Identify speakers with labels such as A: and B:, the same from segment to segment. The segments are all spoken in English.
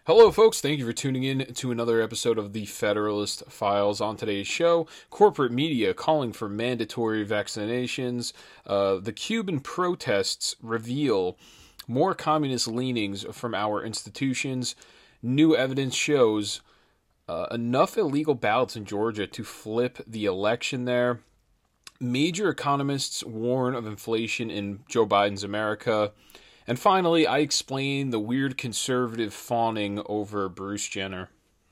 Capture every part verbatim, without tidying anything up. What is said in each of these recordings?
A: Hello, folks. Thank you for tuning in to another episode of the Federalist Files. On today's show, corporate media calling for mandatory vaccinations. Uh, the Cuban protests reveal more communist leanings from our institutions. New evidence shows uh, enough illegal ballots in Georgia to flip the election there. Major economists warn of inflation in Joe Biden's America. And finally, I explain the weird conservative fawning over Bruce Jenner.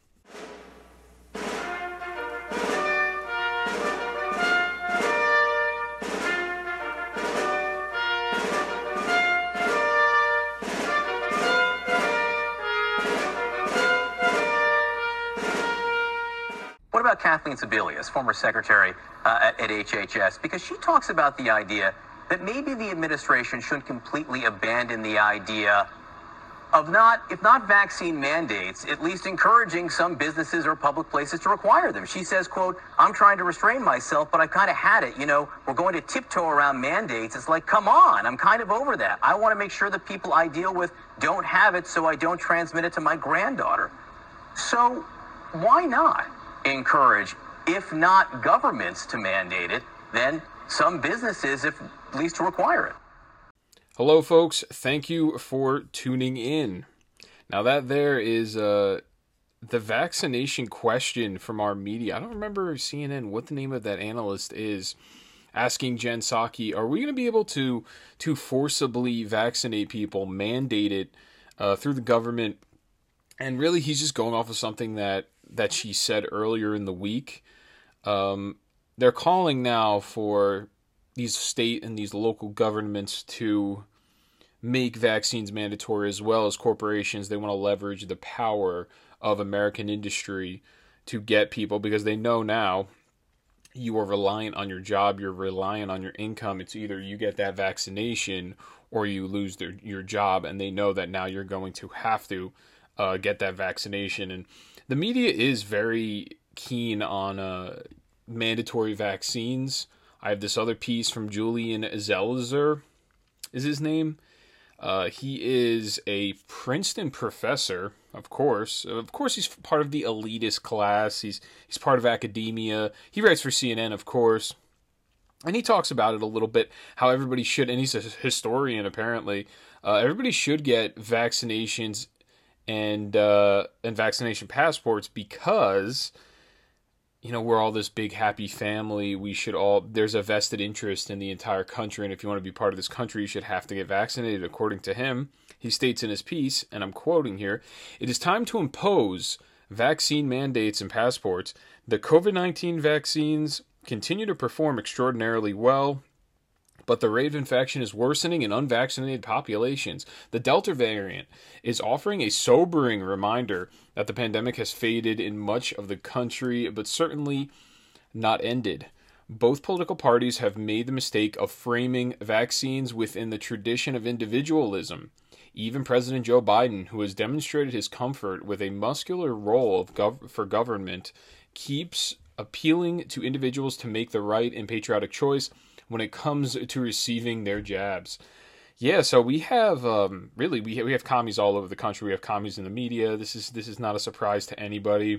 B: What about Kathleen Sebelius, former secretary uh, at, at H H S? Because she talks about the idea that maybe the administration shouldn't completely abandon the idea of not, if not vaccine mandates, at least encouraging some businesses or public places to require them. She says, quote, I'm trying to restrain myself, but I've kind of had it. You know, we're going to tiptoe around mandates. It's like, come on, I'm kind of over that. I want to make sure that people I deal with don't have it so I don't transmit it to my granddaughter. So why not encourage, if not governments to mandate it, then some businesses, if at least to require it?
A: Hello, folks. Thank you for tuning in. Now, that there is uh, the vaccination question from our media. I don't remember C N N what the name of that analyst is, asking Jen Psaki, are we going to be able to to forcibly vaccinate people, mandate it uh, through the government? And really, he's just going off of something that, that she said earlier in the week. Um, they're calling now for these state and these local governments to make vaccines mandatory, as well as corporations. They want to leverage the power of American industry to get people, because they know now you are reliant on your job, you're reliant on your income. It's either you get that vaccination or you lose their, your job, and they know that now you're going to have to uh, get that vaccination. And the media is very keen on uh, mandatory vaccines. I have this other piece from Julian Zelizer, is his name. Uh, he is a Princeton professor, of course. Of course, he's part of the elitist class. He's he's part of academia. He writes for C N N, of course. And he talks about it a little bit, how everybody should, and he's a historian apparently, uh, everybody should get vaccinations and uh, and vaccination passports because, you know, we're all this big happy family. We should all, there's a vested interest in the entire country. And if you want to be part of this country, you should have to get vaccinated. According to him, he states in his piece, and I'm quoting here, it is time to impose vaccine mandates and passports. The covid nineteen vaccines continue to perform extraordinarily well, but the rate of infection is worsening in unvaccinated populations. The Delta variant is offering a sobering reminder that the pandemic has faded in much of the country, but certainly not ended. Both political parties have made the mistake of framing vaccines within the tradition of individualism. Even President Joe Biden, who has demonstrated his comfort with a muscular role of gov- for government, keeps appealing to individuals to make the right and patriotic choice when it comes to receiving their jabs. Yeah, so we have, um, really, we have, we have commies all over the country. We have commies in the media. This is this is not a surprise to anybody.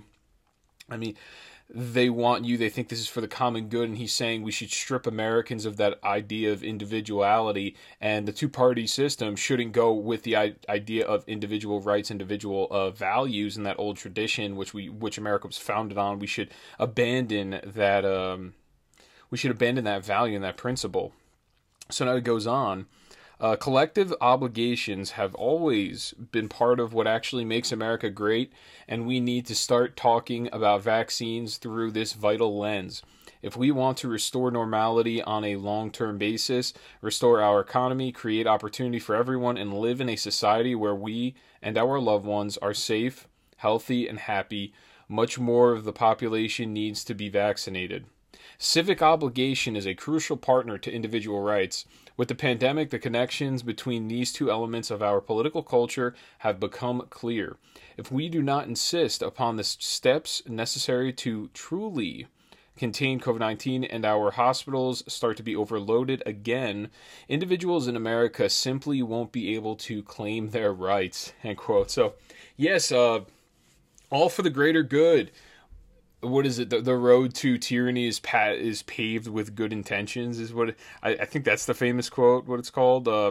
A: I mean, they want you, they think this is for the common good, and he's saying we should strip Americans of that idea of individuality, and the two-party system shouldn't go with the I- idea of individual rights, individual uh, values, and that old tradition which we which America was founded on. We should abandon that. Um, we should abandon that value and that principle. So now it goes on. Uh, collective obligations have always been part of what actually makes America great, and we need to start talking about vaccines through this vital lens. If we want to restore normality on a long-term basis, restore our economy, create opportunity for everyone, and live in a society where we and our loved ones are safe, healthy, and happy, much more of the population needs to be vaccinated. Civic obligation is a crucial partner to individual rights. With the pandemic, the connections between these two elements of our political culture have become clear. If we do not insist upon the steps necessary to truly contain COVID nineteen and our hospitals start to be overloaded again, individuals in America simply won't be able to claim their rights, end quote. So, yes, uh, all for the greater good. What is it? The, the road to tyranny is pa- is paved with good intentions, is what it, I, I think that's the famous quote, what it's called. Uh,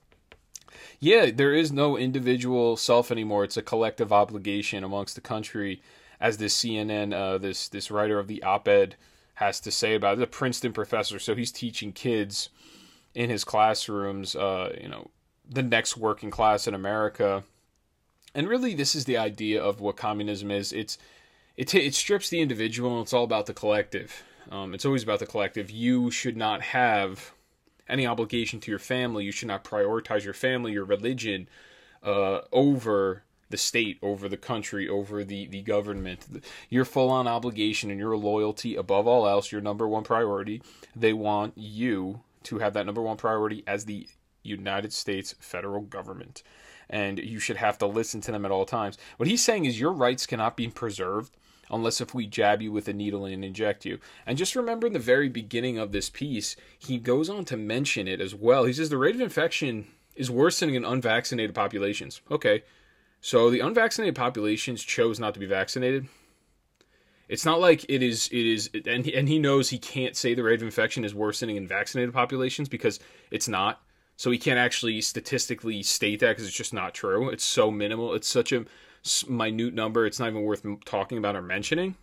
A: yeah, there is no individual self anymore. It's a collective obligation amongst the country, as this C N N, uh, this this writer of the op-ed has to say about it. A Princeton professor, so he's teaching kids in his classrooms, uh, you know, the next working class in America. And really, this is the idea of what communism is. It's it t- it strips the individual, and it's all about the collective. Um, it's always about the collective. You should not have any obligation to your family. You should not prioritize your family, your religion, uh, over the state, over the country, over the, the government. Your full-on obligation and your loyalty above all else, your number one priority. They want you to have that number one priority as the United States federal government. And you should have to listen to them at all times. What he's saying is your rights cannot be preserved unless if we jab you with a needle and inject you. And just remember in the very beginning of this piece, he goes on to mention it as well. He says the rate of infection is worsening in unvaccinated populations. Okay. So the unvaccinated populations chose not to be vaccinated. It's not like it is, it is, and he, and he knows he can't say the rate of infection is worsening in vaccinated populations because it's not. So he can't actually statistically state that because it's just not true. It's so minimal. It's such a minute number. It's not even worth talking about or mentioning.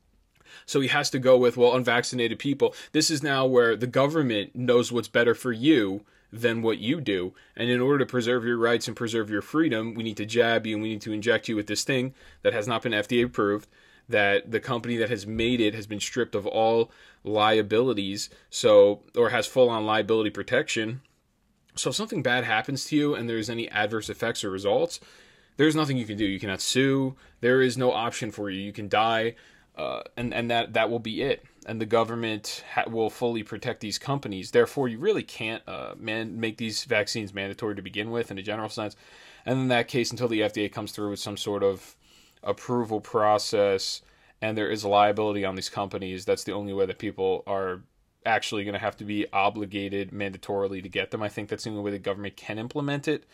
A: So he has to go with, well, unvaccinated people. This is now where the government knows what's better for you than what you do. And in order to preserve your rights and preserve your freedom, we need to jab you and we need to inject you with this thing that has not been F D A approved, that the company that has made it has been stripped of all liabilities, so or has full-on liability protection. So if something bad happens to you and there's any adverse effects or results, there's nothing you can do. You cannot sue. There is no option for you. You can die, uh, and, and that, that will be it. And the government ha- will fully protect these companies. Therefore, you really can't uh, man- make these vaccines mandatory to begin with in a general sense. And in that case, until the F D A comes through with some sort of approval process and there is a liability on these companies, that's the only way that people are actually going to have to be obligated mandatorily to get them. I think that's the only way the government can implement it.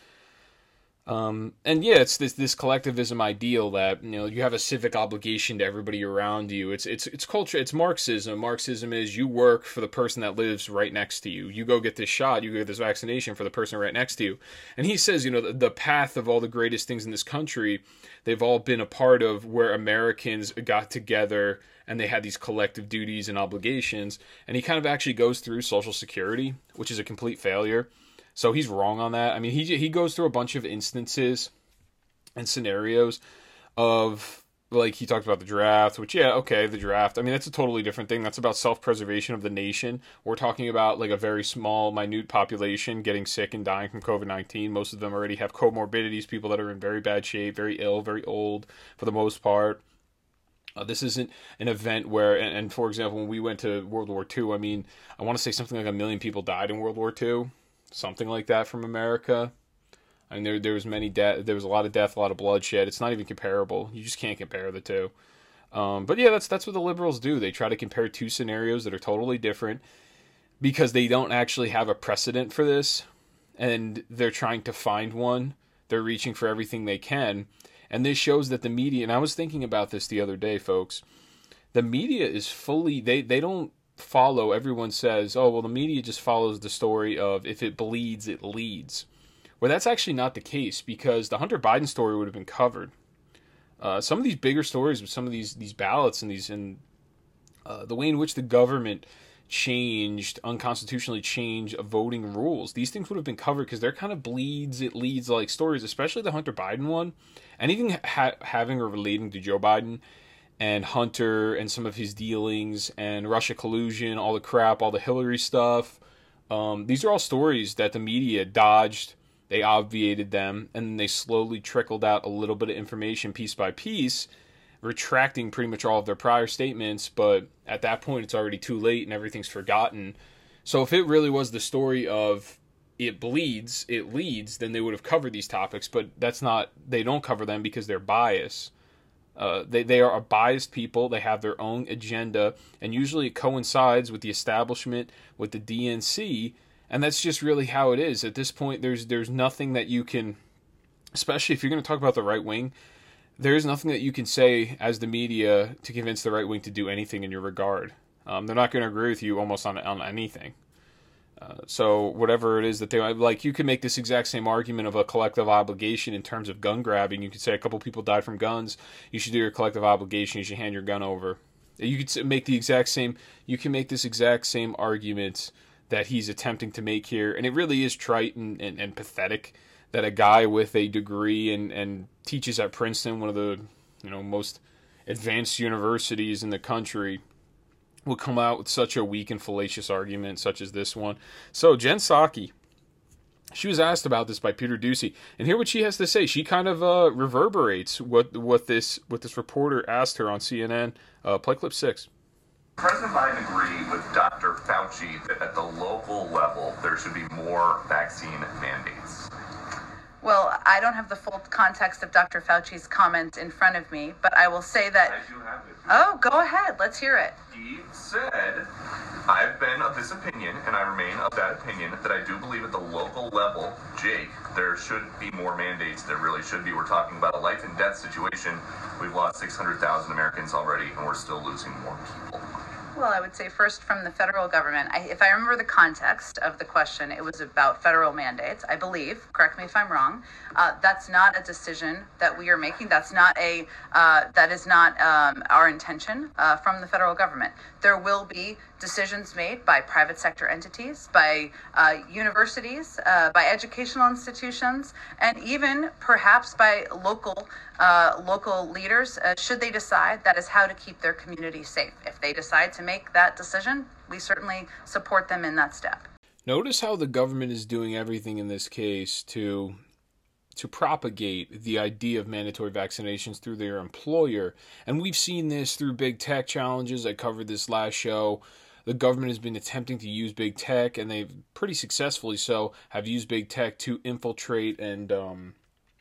A: Um, and yeah, it's this this collectivism ideal that, you know, you have a civic obligation to everybody around you. It's it's it's culture. It's Marxism. Marxism is you work for the person that lives right next to you. You go get this shot. You go get this vaccination for the person right next to you. And he says, you know, the, the path of all the greatest things in this country, they've all been a part of where Americans got together and they had these collective duties and obligations. And he kind of actually goes through Social Security, which is a complete failure. So he's wrong on that. I mean, he he goes through a bunch of instances and scenarios of, like, he talked about the draft, which, yeah, okay, the draft. I mean, that's a totally different thing. That's about self-preservation of the nation. We're talking about, like, a very small, minute population getting sick and dying from COVID nineteen. Most of them already have comorbidities, people that are in very bad shape, very ill, very old, for the most part. Uh, this isn't an event where, and, and for example, when we went to World War Two, I mean, I want to say something like a million people died in World War Two. Something like that from America. I mean, there there was many death. There was a lot of death, a lot of bloodshed. It's not even comparable. You just can't compare the two. Um, but yeah, that's that's what the liberals do. They try to compare two scenarios that are totally different because they don't actually have a precedent for this, and they're trying to find one. They're reaching for everything they can, and this shows that the media. And I was thinking about this the other day, folks. The media is fully. They they don't. follow, everyone says, oh, well, the media just follows the story of if it bleeds, it leads. Well, that's actually not the case because the Hunter Biden story would have been covered. Uh, some of these bigger stories with some of these these ballots and these and uh, the way in which the government changed, unconstitutionally changed voting rules, these things would have been covered because they're kind of bleeds, it leads like stories, especially the Hunter Biden one. Anything ha- having or relating to Joe Biden and Hunter and some of his dealings and Russia collusion, all the crap, all the Hillary stuff. Um, these are all stories that the media dodged. They obviated them, and they slowly trickled out a little bit of information piece by piece, retracting pretty much all of their prior statements. But at that point, it's already too late and everything's forgotten. So if it really was the story of it bleeds, it leads, then they would have covered these topics. But that's not, they don't cover them because they're biased. Uh, they, they are a biased people. They have their own agenda, and usually it coincides with the establishment, with the D N C, and that's just really how it is. At this point, there's there's nothing that you can, especially if you're going to talk about the right wing, there is nothing that you can say as the media to convince the right wing to do anything in your regard. Um, they're not going to agree with you almost on on anything. Uh, so whatever it is that they like, you can make this exact same argument of a collective obligation in terms of gun grabbing. You could say a couple people died from guns. You should do your collective obligation. You should hand your gun over. You could make the exact same. You can make this exact same argument that he's attempting to make here, and it really is trite and, and, and pathetic that a guy with a degree and, and teaches at Princeton, one of the you know most advanced universities in the country, would come out with such a weak and fallacious argument such as this one. So Jen Psaki, she was asked about this by Peter Doocy, and hear what she has to say. She kind of uh, reverberates what what this what this reporter asked her on C N N. Uh, play clip six.
C: President Biden agreed with Doctor Fauci that at the local level there should be more vaccine mandates.
D: Well, I don't have the full context of Doctor Fauci's comment in front of me, but I will say that...
C: I do have it.
D: Oh, go ahead. Let's hear it.
C: He said, I've been of this opinion, and I remain of that opinion, that I do believe at the local level, Jake, there should be more mandates. There really should be. We're talking about a life and death situation. We've lost six hundred thousand Americans already, and we're still losing more people.
D: Well, I would say first from the federal government. I, if I remember the context of the question, it was about federal mandates, I believe. Correct me if I'm wrong. Uh, that's not a decision that we are making. That's not a. Uh, that is not um, our intention uh, from the federal government. There will be decisions made by private sector entities, by uh, universities, uh, by educational institutions, and even perhaps by local uh, local leaders, uh, should they decide that is how to keep their community safe. If they decide to make that decision, we certainly support them in that step.
A: Notice how the government is doing everything in this case to to propagate the idea of mandatory vaccinations through their employer. And we've seen this through big tech challenges. I covered this last show. The government has been attempting to use big tech, and they've pretty successfully so have used big tech to infiltrate and um,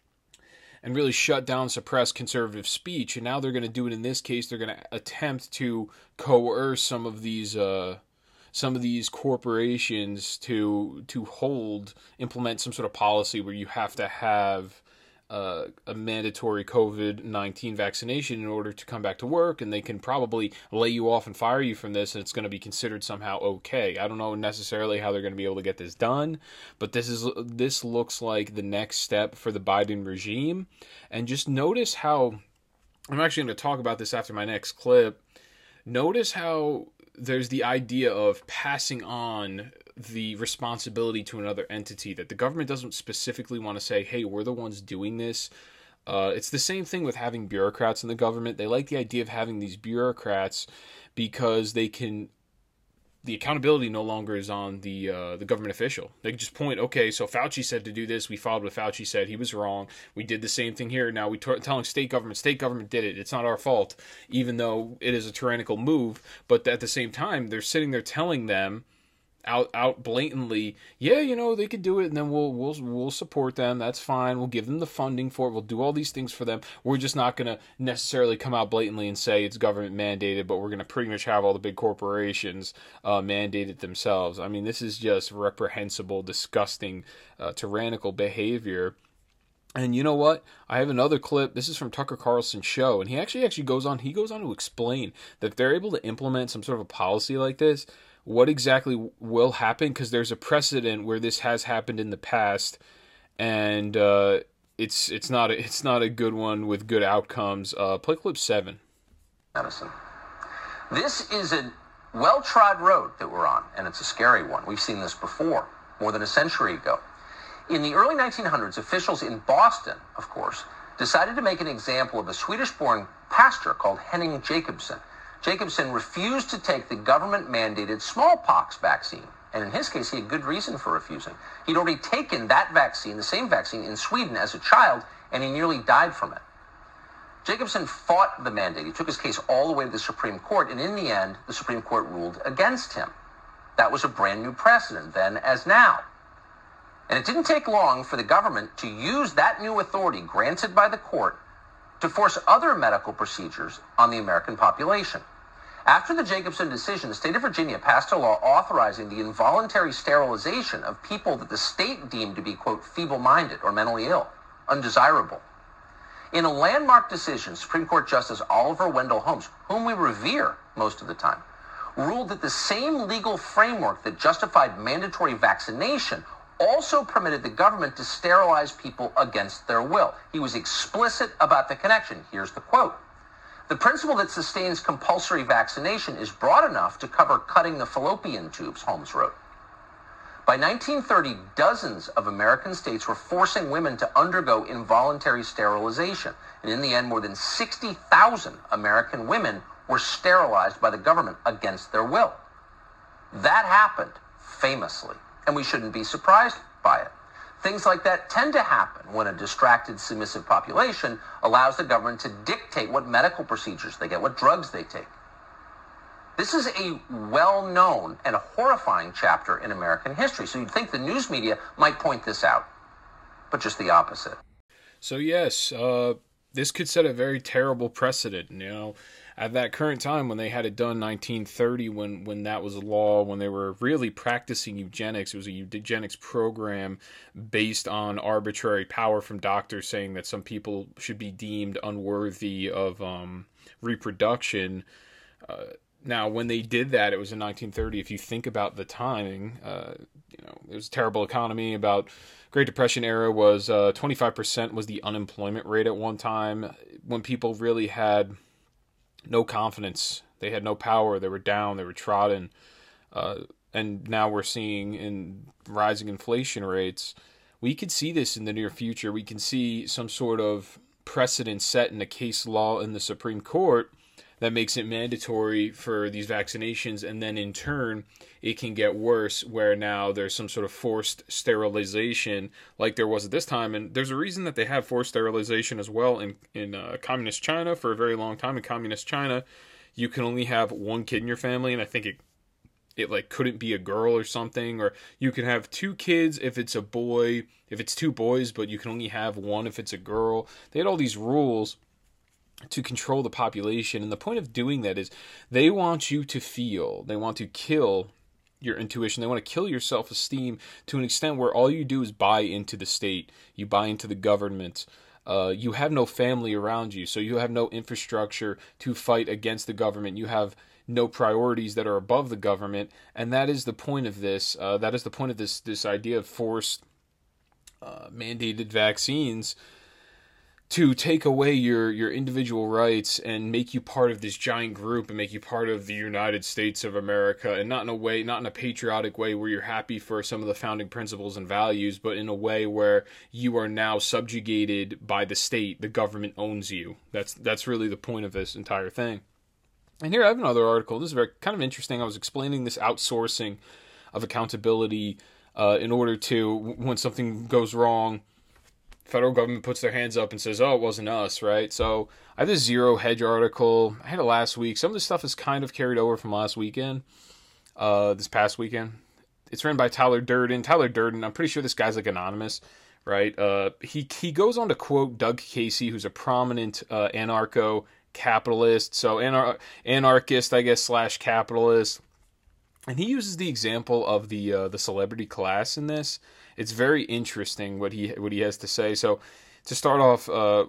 A: and really shut down, suppress conservative speech. And now they're going to do it in this case. They're going to attempt to coerce some of these uh, some of these corporations to to hold, implement some sort of policy where you have to have uh, a mandatory covid nineteen vaccination in order to come back to work, and they can probably lay you off and fire you from this, and it's going to be considered somehow okay. I don't know necessarily how they're going to be able to get this done, but this is this looks like the next step for the Biden regime. And just notice how, I'm actually going to talk about this after my next clip, notice how there's the idea of passing on the responsibility to another entity, that the government doesn't specifically want to say, hey, we're the ones doing this. Uh, it's the same thing with having bureaucrats in the government. They like the idea of having these bureaucrats because they can, the accountability no longer is on the uh, the government official. They can just point, okay, so Fauci said to do this. We followed what Fauci said. He was wrong. We did the same thing here. Now we're t- telling state government, state government did it. It's not our fault, even though it is a tyrannical move. But at the same time, they're sitting there telling them out out blatantly, yeah, you know, they could do it, and then we'll we'll we'll support them. That's fine. We'll give them the funding for it. We'll do all these things for them. We're just not going to necessarily come out blatantly and say it's government mandated, but we're going to pretty much have all the big corporations uh, mandate it themselves. I mean, this is just reprehensible, disgusting, uh, tyrannical behavior. And you know what? I have another clip. This is from Tucker Carlson's show, and he actually actually goes on. He goes on to explain that if they're able to implement some sort of a policy like this, what exactly will happen, because there's a precedent where this has happened in the past, and uh, it's it's not a, it's not a good one with good outcomes. Uh, play clip seven.
B: Medicine. This is a well-trod road that we're on, and it's a scary one. We've seen this before, more than a century ago. In the early nineteen hundreds, officials in Boston, of course, decided to make an example of a Swedish-born pastor called Henning Jacobson. Jacobson refused to take the government-mandated smallpox vaccine, and in his case, he had good reason for refusing. He'd already taken that vaccine, the same vaccine, in Sweden as a child, and he nearly died from it. Jacobson fought the mandate. He took his case all the way to the Supreme Court, and in the end, the Supreme Court ruled against him. That was a brand new precedent, then as now. And it didn't take long for the government to use that new authority granted by the court to force other medical procedures on the American population. After the Jacobson decision, the state of Virginia passed a law authorizing the involuntary sterilization of people that the state deemed to be, quote, feeble-minded or mentally ill, undesirable. In a landmark decision, Supreme Court Justice Oliver Wendell Holmes, whom we revere most of the time, ruled that the same legal framework that justified mandatory vaccination also permitted the government to sterilize people against their will. He was explicit about the connection. Here's the quote. The principle that sustains compulsory vaccination is broad enough to cover cutting the fallopian tubes, Holmes wrote. By nineteen thirty, dozens of American states were forcing women to undergo involuntary sterilization. And in the end, more than sixty thousand American women were sterilized by the government against their will. That happened famously, and we shouldn't be surprised by it. Things like that tend to happen when a distracted, submissive population allows the government to dictate what medical procedures they get, what drugs they take. This is a well-known and horrifying chapter in American history, so you'd think the news media might point this out, but just the opposite.
A: So yes, uh, this could set a very terrible precedent, you know. At that current time when they had it done, nineteen thirty, when, when that was a law, when they were really practicing eugenics, it was a eugenics program based on arbitrary power from doctors saying that some people should be deemed unworthy of um, reproduction. Uh, now, when they did that, it was in nineteen thirty. If you think about the timing, uh, you know, it was a terrible economy. About Great Depression era was uh, twenty-five percent was the unemployment rate at one time, when people really had no confidence. They had no power. They were down. They were trodden. Uh, and now we're seeing in rising inflation rates. We could see this in the near future. We can see some sort of precedent set in a case law in the Supreme Court that makes it mandatory for these vaccinations. And then in turn, it can get worse where now there's some sort of forced sterilization like there was at this time. And there's a reason that they have forced sterilization as well in, in uh, communist China for a very long time. In communist China, you can only have one kid in your family. And I think it, it like couldn't be a girl or something, or you can have two kids if it's a boy, if it's two boys, but you can only have one if it's a girl. They had all these rules to control the population. And the point of doing that is they want you to feel, they want to kill your intuition. They want to kill your self-esteem to an extent where all you do is buy into the state. You buy into the government. Uh, you have no family around you, so you have no infrastructure to fight against the government. You have no priorities that are above the government, and that is the point of this. Uh, that is the point of this this idea of forced uh, mandated vaccines, to take away your, your individual rights and make you part of this giant group and make you part of the United States of America, and not in a way, not in a patriotic way where you're happy for some of the founding principles and values, but in a way where you are now subjugated by the state. The government owns you. That's that's really the point of this entire thing. And here I have another article. This is very kind of interesting. I was explaining this outsourcing of accountability uh, in order to, when something goes wrong, federal government puts their hands up and says, oh, it wasn't us, right? So I have this Zero Hedge article. I had it last week. Some of this stuff is kind of carried over from last weekend, uh, this past weekend. It's written by Tyler Durden. Tyler Durden, I'm pretty sure this guy's like anonymous, right? Uh, he, he goes on to quote Doug Casey, who's a prominent uh, anarcho-capitalist, so anar- anarchist, I guess, slash capitalist. And he uses the example of the uh, the celebrity class in this. It's very interesting what he what he has to say. So, to start off, uh,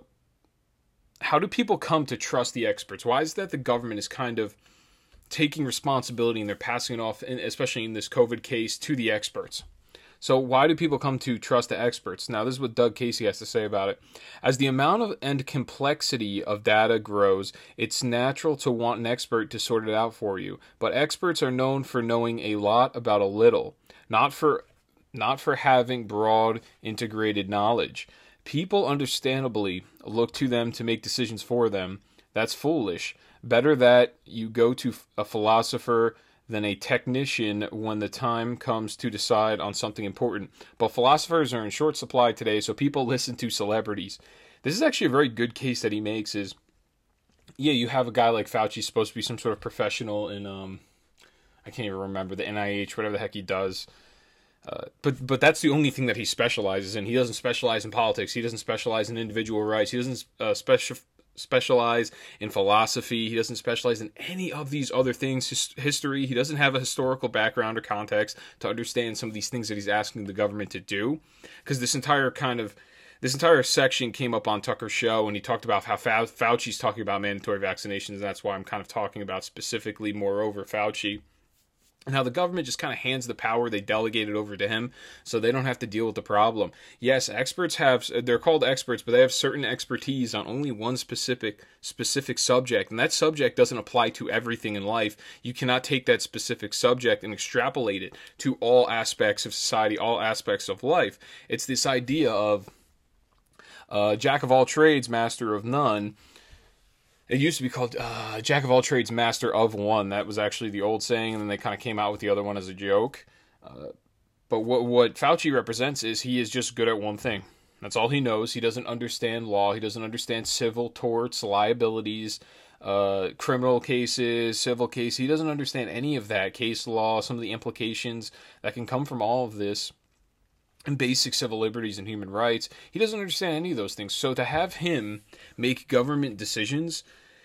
A: how do people come to trust the experts? Why is that the government is kind of taking responsibility and they're passing it off, especially in this COVID case, to the experts? So why do people come to trust the experts? Now, this is what Doug Casey has to say about it. As the amount of and complexity of data grows, it's natural to want an expert to sort it out for you. But experts are known for knowing a lot about a little, not for not for having broad, integrated knowledge. People understandably look to them to make decisions for them. That's foolish. Better that you go to a philosopher than a technician when the time comes to decide on something important. But philosophers are in short supply today, so people listen to celebrities. This is actually a very good case that he makes is, yeah, you have a guy like Fauci supposed to be some sort of professional in, um, I can't even remember, the N I H, whatever the heck he does. Uh, but but that's the only thing that he specializes in. He doesn't specialize in politics. He doesn't specialize in individual rights. He doesn't uh, special specialize in philosophy. He doesn't specialize in any of these other things, his, history. He doesn't have a historical background or context to understand some of these things that he's asking the government to do. Because this entire kind of, this entire section came up on Tucker's show, and he talked about how Fauci's talking about mandatory vaccinations, and that's why I'm kind of talking about specifically, moreover, Fauci. And how the government just kind of hands the power, they delegate it over to him, so they don't have to deal with the problem. Yes, experts have, they're called experts, but they have certain expertise on only one specific specific subject, and that subject doesn't apply to everything in life. You cannot take that specific subject and extrapolate it to all aspects of society, all aspects of life. It's this idea of uh, jack of all trades, master of none. It used to be called uh, Jack of all trades, master of one. That was actually the old saying, and then they kind of came out with the other one as a joke. Uh, but what what Fauci represents is he is just good at one thing. That's all he knows. He doesn't understand law. He doesn't understand civil torts, liabilities, uh, criminal cases, civil cases. He doesn't understand any of that, case law, some of the implications that can come from all of this, and basic civil liberties and human rights. He doesn't understand any of those things. So to have him make government decisions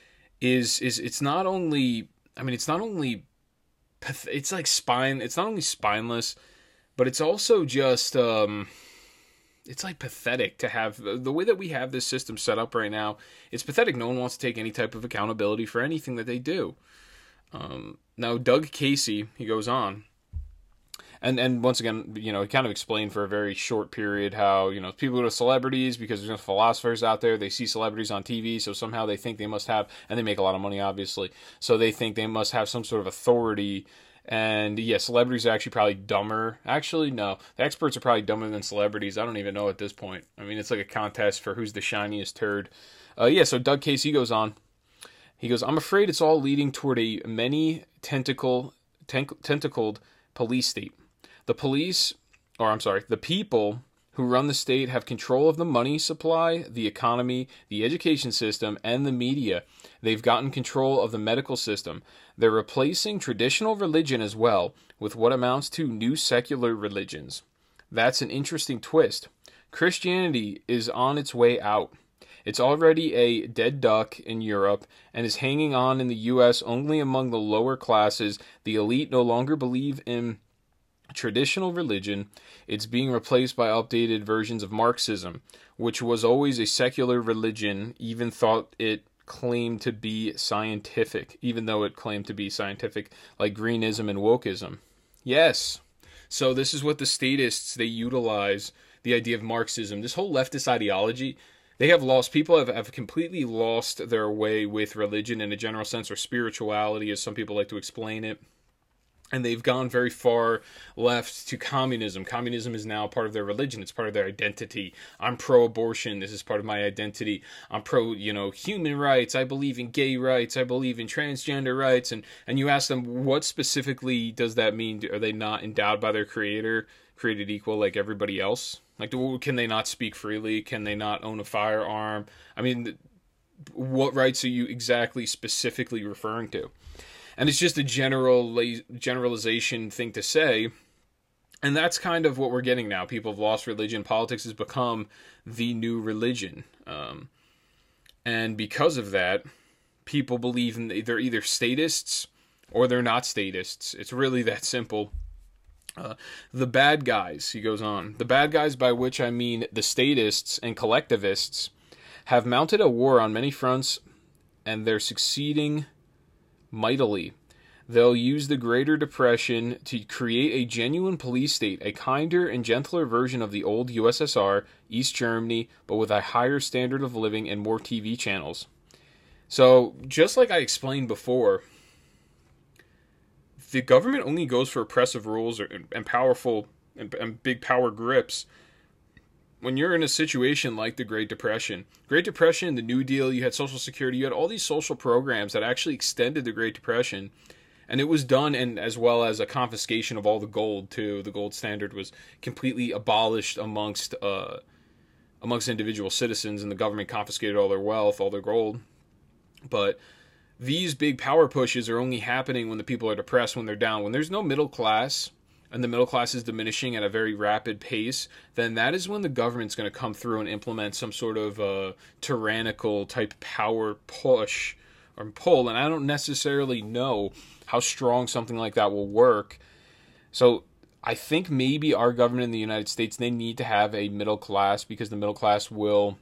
A: is is it's not only I mean it's not only it's like spine it's not only spineless, but it's also just um it's like pathetic to have the way that we have this system set up right now. It's pathetic. No one wants to take any type of accountability for anything that they do. Um, now Doug Casey, he goes on. And and once again, you know, he kind of explained for a very short period how, you know, people go to celebrities because there's no philosophers out there. They see celebrities on T V, so somehow they think they must have, and they make a lot of money, obviously. So they think they must have some sort of authority. And yeah, celebrities are actually probably dumber. Actually, no. The experts are probably dumber than celebrities. I don't even know at this point. I mean, it's like a contest for who's the shiniest turd. Uh, yeah, so Doug Casey goes on. He goes, I'm afraid it's all leading toward a many tentacle, tent- tentacled police state. The police, or I'm sorry, the people who run the state have control of the money supply, the economy, the education system, and the media. They've gotten control of the medical system. They're replacing traditional religion as well with what amounts to new secular religions. That's an interesting twist. Christianity is on its way out. It's already a dead duck in Europe and is hanging on in the U S only among the lower classes. The elite no longer believe in traditional religion. It's being replaced by updated versions of Marxism, which was always a secular religion, even thought it claimed to be scientific, even though it claimed to be scientific, like greenism and wokeism. Yes. So this is what the statists, they utilize the idea of Marxism. This whole leftist ideology, they have lost, people have, have completely lost their way with religion in a general sense, or spirituality, as some people like to explain it. And they've gone very far left to communism. Communism is now part of their religion. It's part of their identity. I'm pro-abortion. This is part of my identity. I'm pro, you know, human rights. I believe in gay rights. I believe in transgender rights. And, and you ask them, what specifically does that mean? Are they not endowed by their creator, created equal like everybody else? Like, can they not speak freely? Can they not own a firearm? I mean, what rights are you exactly specifically referring to? And it's just a general generalization thing to say. And that's kind of what we're getting now. People have lost religion. Politics has become the new religion. Um, and because of that, people believe in, they're either statists or they're not statists. It's really that simple. Uh, the bad guys, he goes on, the bad guys, by which I mean the statists and collectivists, have mounted a war on many fronts, and they're succeeding mightily. They'll use the Greater Depression to create a genuine police state, a kinder and gentler version of the old U S S R, East Germany, but with a higher standard of living and more T V channels. So, just like I explained before, the government only goes for oppressive rules or, and powerful and, and big power grips when you're in a situation like the Great Depression. Great Depression, the New Deal, you had Social Security, you had all these social programs that actually extended the Great Depression, and it was done, and as well as a confiscation of all the gold too. The gold standard was completely abolished amongst uh, amongst individual citizens, and the government confiscated all their wealth, all their gold. But these big power pushes are only happening when the people are depressed, when they're down, when there's no middle class. and the middle class is diminishing at a very rapid pace, then that is when the government's going to come through and implement some sort of uh, tyrannical type power push or pull. And I don't necessarily know how strong something like that will work. So I think maybe our government in the United States, they need to have a middle class, because the middle class will,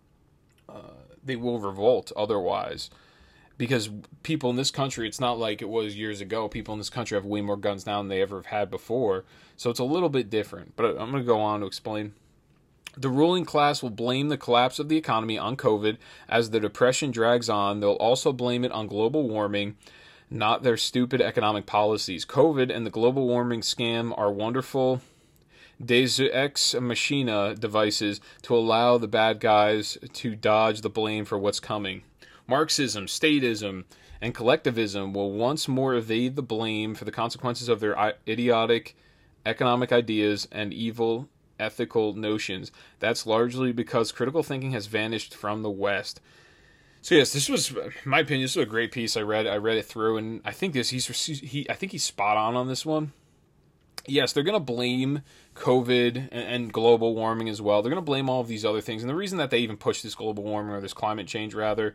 A: uh, they will revolt otherwise. Because people in this country, it's not like it was years ago. People in this country have way more guns now than they ever have had before. So it's a little bit different. But I'm going to go on to explain. The ruling class will blame the collapse of the economy on COVID. As the depression drags on, they'll also blame it on global warming, not their stupid economic policies. COVID and the global warming scam are wonderful Deus Ex Machina devices to allow the bad guys to dodge the blame for what's coming. Marxism, statism, and collectivism will once more evade the blame for the consequences of their idiotic economic ideas and evil ethical notions. That's largely because critical thinking has vanished from the West. So yes, this was, in my opinion, this was a great piece. I read, I read it through, and I think this he's he, I think he's spot on on this one. Yes, they're going to blame COVID and, and global warming as well. They're going to blame all of these other things, and the reason that they even push this global warming or this climate change rather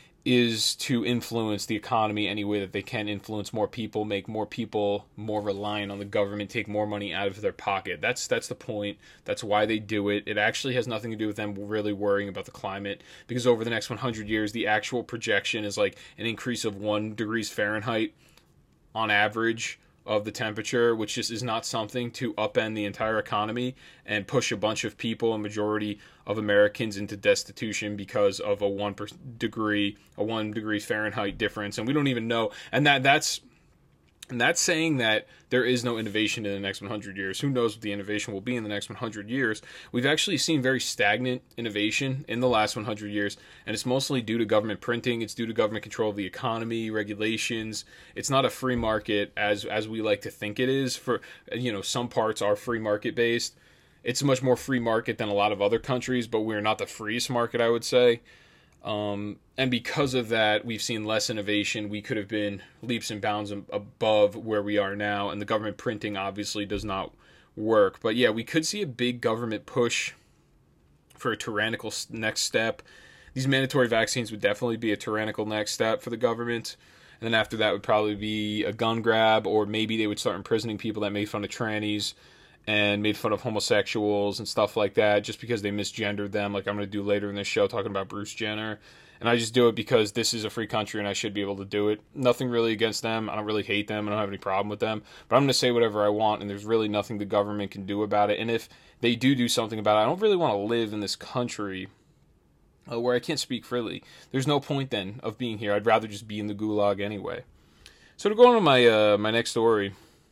A: is to influence the economy any way that they can, influence more people, make more people more reliant on the government, take more money out of their pocket. That's that's the point. That's why they do it. It actually has nothing to do with them really worrying about the climate, because over the next one hundred years, the actual projection is like an increase of one degrees Fahrenheit on average of the temperature, which just is not something to upend the entire economy and push a bunch of people, a majority of Americans, into destitution because of a one degree, a one degree Fahrenheit difference. And we don't even know. And that that's, and that's saying that there is no innovation in the next one hundred years. Who knows what the innovation will be in the next one hundred years? We've actually seen very stagnant innovation in the last one hundred years, and it's mostly due to government printing. It's due to government control of the economy, regulations. It's not a free market as as we like to think it is. For, you know, some parts are free market based. It's a much more free market than a lot of other countries, but we're not the freest market, I would say. Um, and because of that, we've seen less innovation. We could have been leaps and bounds above where we are now, and the government printing obviously does not work. But yeah, we could see a big government push for a tyrannical next step. These mandatory vaccines would definitely be a tyrannical next step for the government. And then after that would probably be a gun grab, or maybe they would start imprisoning people that made fun of trannies and made fun of homosexuals and stuff like that just because they misgendered them, like I'm going to do later in this show talking about Bruce Jenner. And I just do it because this is a free country and I should be able to do it. Nothing really against them. I don't really hate them. I don't have any problem with them. But I'm going to say whatever I want, and there's really nothing the government can do about it. And if they do do something about it, I don't really want to live in this country uh, where I can't speak freely. There's no point then of being here. I'd rather just be in the gulag anyway. So to go on to my, uh, my next story.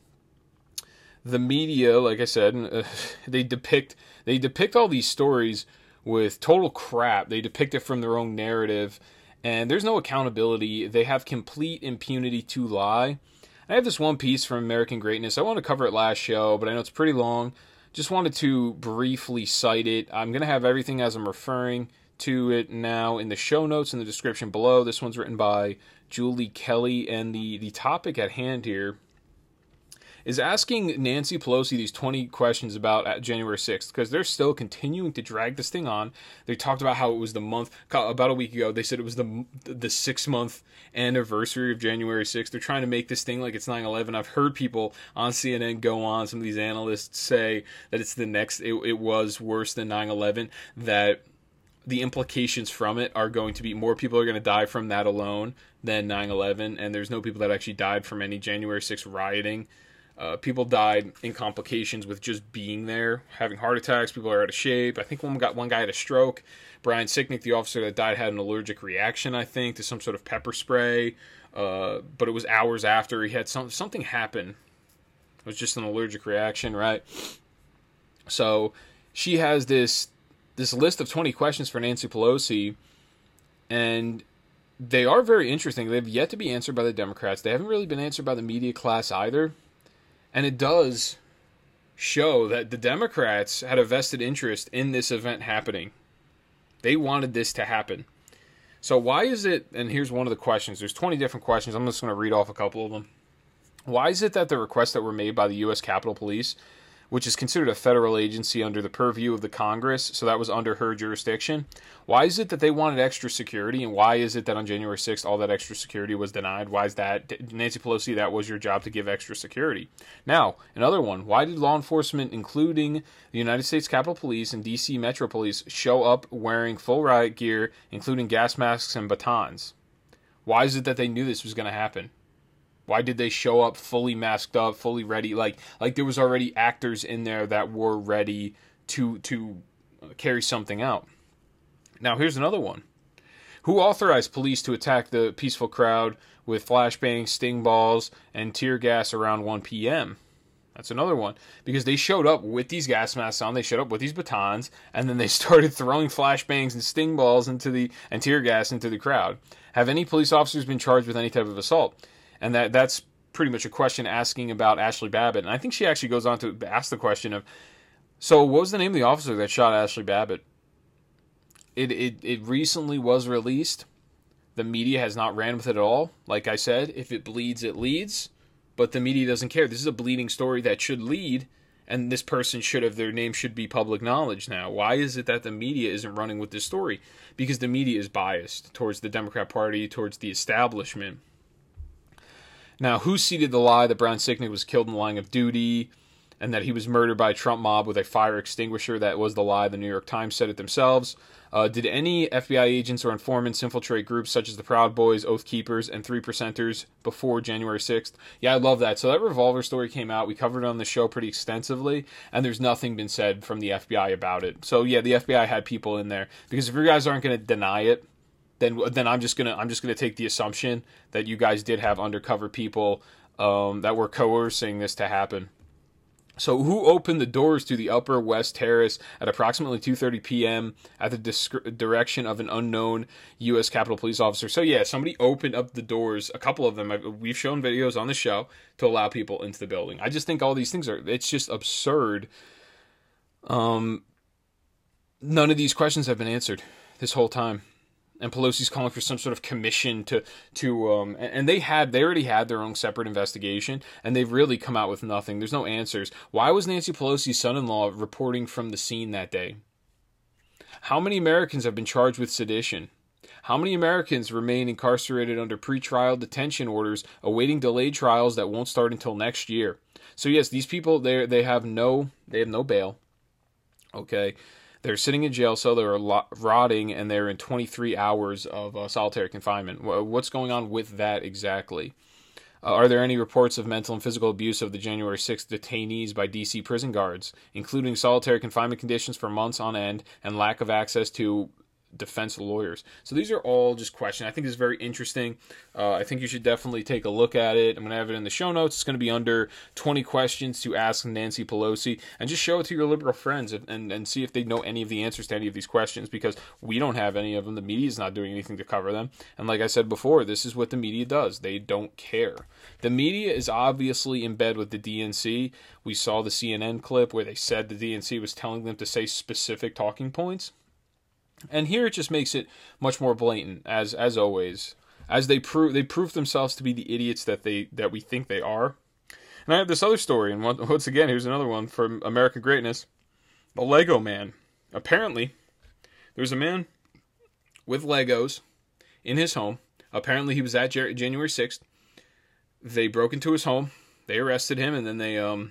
A: The media, like I said, uh, they depict they depict all these stories with total crap. They depict it from their own narrative, and there's no accountability. They have complete impunity to lie. I have this one piece from American Greatness. I want to cover it last show, but I know it's pretty long. Just wanted to briefly cite it. I'm going to have everything as I'm referring to it now in the show notes in the description below. This one's written by Julie Kelly, and the, the topic at hand here is asking Nancy Pelosi these twenty questions about January sixth, because they're still continuing to drag this thing on. They talked about how it was the month, about a week ago, they said it was the the six-month anniversary of January sixth. They're trying to make this thing like it's nine eleven. I've heard people on C N N go on, some of these analysts say that it's the next, it, it was worse than nine eleven, that the implications from it are going to be more people are going to die from that alone than nine eleven, and there's no people that actually died from any January sixth rioting. Uh, people died in complications with just being there, having heart attacks. People are out of shape. I think one got one guy had a stroke. Brian Sicknick, the officer that died, had an allergic reaction, I think, to some sort of pepper spray. Uh, but it was hours after he had some something happen. It was just an allergic reaction, right? So she has this this list of twenty questions for Nancy Pelosi, and they are very interesting. They've yet to be answered by the Democrats. They haven't really been answered by the media class either. And it does show that the Democrats had a vested interest in this event happening. They wanted this to happen. So why is it, and here's one of the questions. There's twenty different questions. I'm just going to read off a couple of them. Why is it that the requests that were made by the U S Capitol Police, which is considered a federal agency under the purview of the Congress, so that was under her jurisdiction, why is it that they wanted extra security, and why is it that on January sixth all that extra security was denied? Why is that? Nancy Pelosi, that was your job to give extra security. Now, another one, why did law enforcement, including the United States Capitol Police and D C Metro Police, show up wearing full riot gear, including gas masks and batons? Why is it that they knew this was going to happen? Why did they show up fully masked up, fully ready? Like, like there was already actors in there that were ready to to carry something out. Now, here's another one. Who authorized police to attack the peaceful crowd with flashbangs, sting balls, and tear gas around one p.m.? That's another one. Because they showed up with these gas masks on, they showed up with these batons, and then they started throwing flashbangs and sting balls into the and tear gas into the crowd. Have any police officers been charged with any type of assault? And that that's pretty much a question asking about Ashley Babbitt. And I think she actually goes on to ask the question of, so what was the name of the officer that shot Ashley Babbitt? It, it, it recently was released. The media has not ran with it at all. Like I said, if it bleeds, it leads. But the media doesn't care. This is a bleeding story that should lead, and this person should have, their name should be public knowledge now. Why is it that the media isn't running with this story? Because the media is biased towards the Democrat Party, towards the establishment. Now, who seeded the lie that Brown Sicknick was killed in the line of duty and that he was murdered by a Trump mob with a fire extinguisher? That was the lie. The New York Times said it themselves. Uh, did any F B I agents or informants infiltrate groups such as the Proud Boys, Oath Keepers, and Three Percenters before January sixth? Yeah, I love that. So that revolver story came out. We covered it on the show pretty extensively, and there's nothing been said from the F B I about it. So yeah, the F B I had people in there. Because if you guys aren't going to deny it, then then I'm just gonna I'm just gonna take the assumption that you guys did have undercover people um, that were coercing this to happen. So who opened the doors to the Upper West Terrace at approximately two thirty p.m. at the disc- direction of an unknown U S Capitol Police officer? So yeah, somebody opened up the doors, a couple of them. We've shown videos on the show to allow people into the building. I just think all these things are, it's just absurd. Um, none of these questions have been answered this whole time. And Pelosi's calling for some sort of commission to, to um, and they had, they already had their own separate investigation, and they've really come out with nothing. There's no answers. Why was Nancy Pelosi's son-in-law reporting from the scene that day? How many Americans have been charged with sedition? How many Americans remain incarcerated under pretrial detention orders, awaiting delayed trials that won't start until next year? So yes, these people, they they have no, they have no bail. Okay. They're sitting in jail, so they're rotting, and they're in twenty-three hours of uh, solitary confinement. What's going on with that exactly? Uh, are there any reports of mental and physical abuse of the January sixth detainees by D C prison guards, including solitary confinement conditions for months on end and lack of access to defense lawyers? So these are all just questions. I think it's very interesting. Uh, I think you should definitely take a look at it. I'm going to have it in the show notes. It's going to be under twenty questions to ask Nancy Pelosi, and just show it to your liberal friends and, and, and see if they know any of the answers to any of these questions, because we don't have any of them. The media is not doing anything to cover them. And like I said before, this is what the media does. They don't care. The media is obviously in bed with the D N C. We saw the C N N clip where they said the D N C was telling them to say specific talking points. And here it just makes it much more blatant, as as always, as they prove they prove themselves to be the idiots that they that we think they are. And I have this other story, and once again, here's another one from American Greatness: the Lego Man. Apparently, there's a man with Legos in his home. Apparently, he was at January sixth. They broke into his home. They arrested him, and then they um,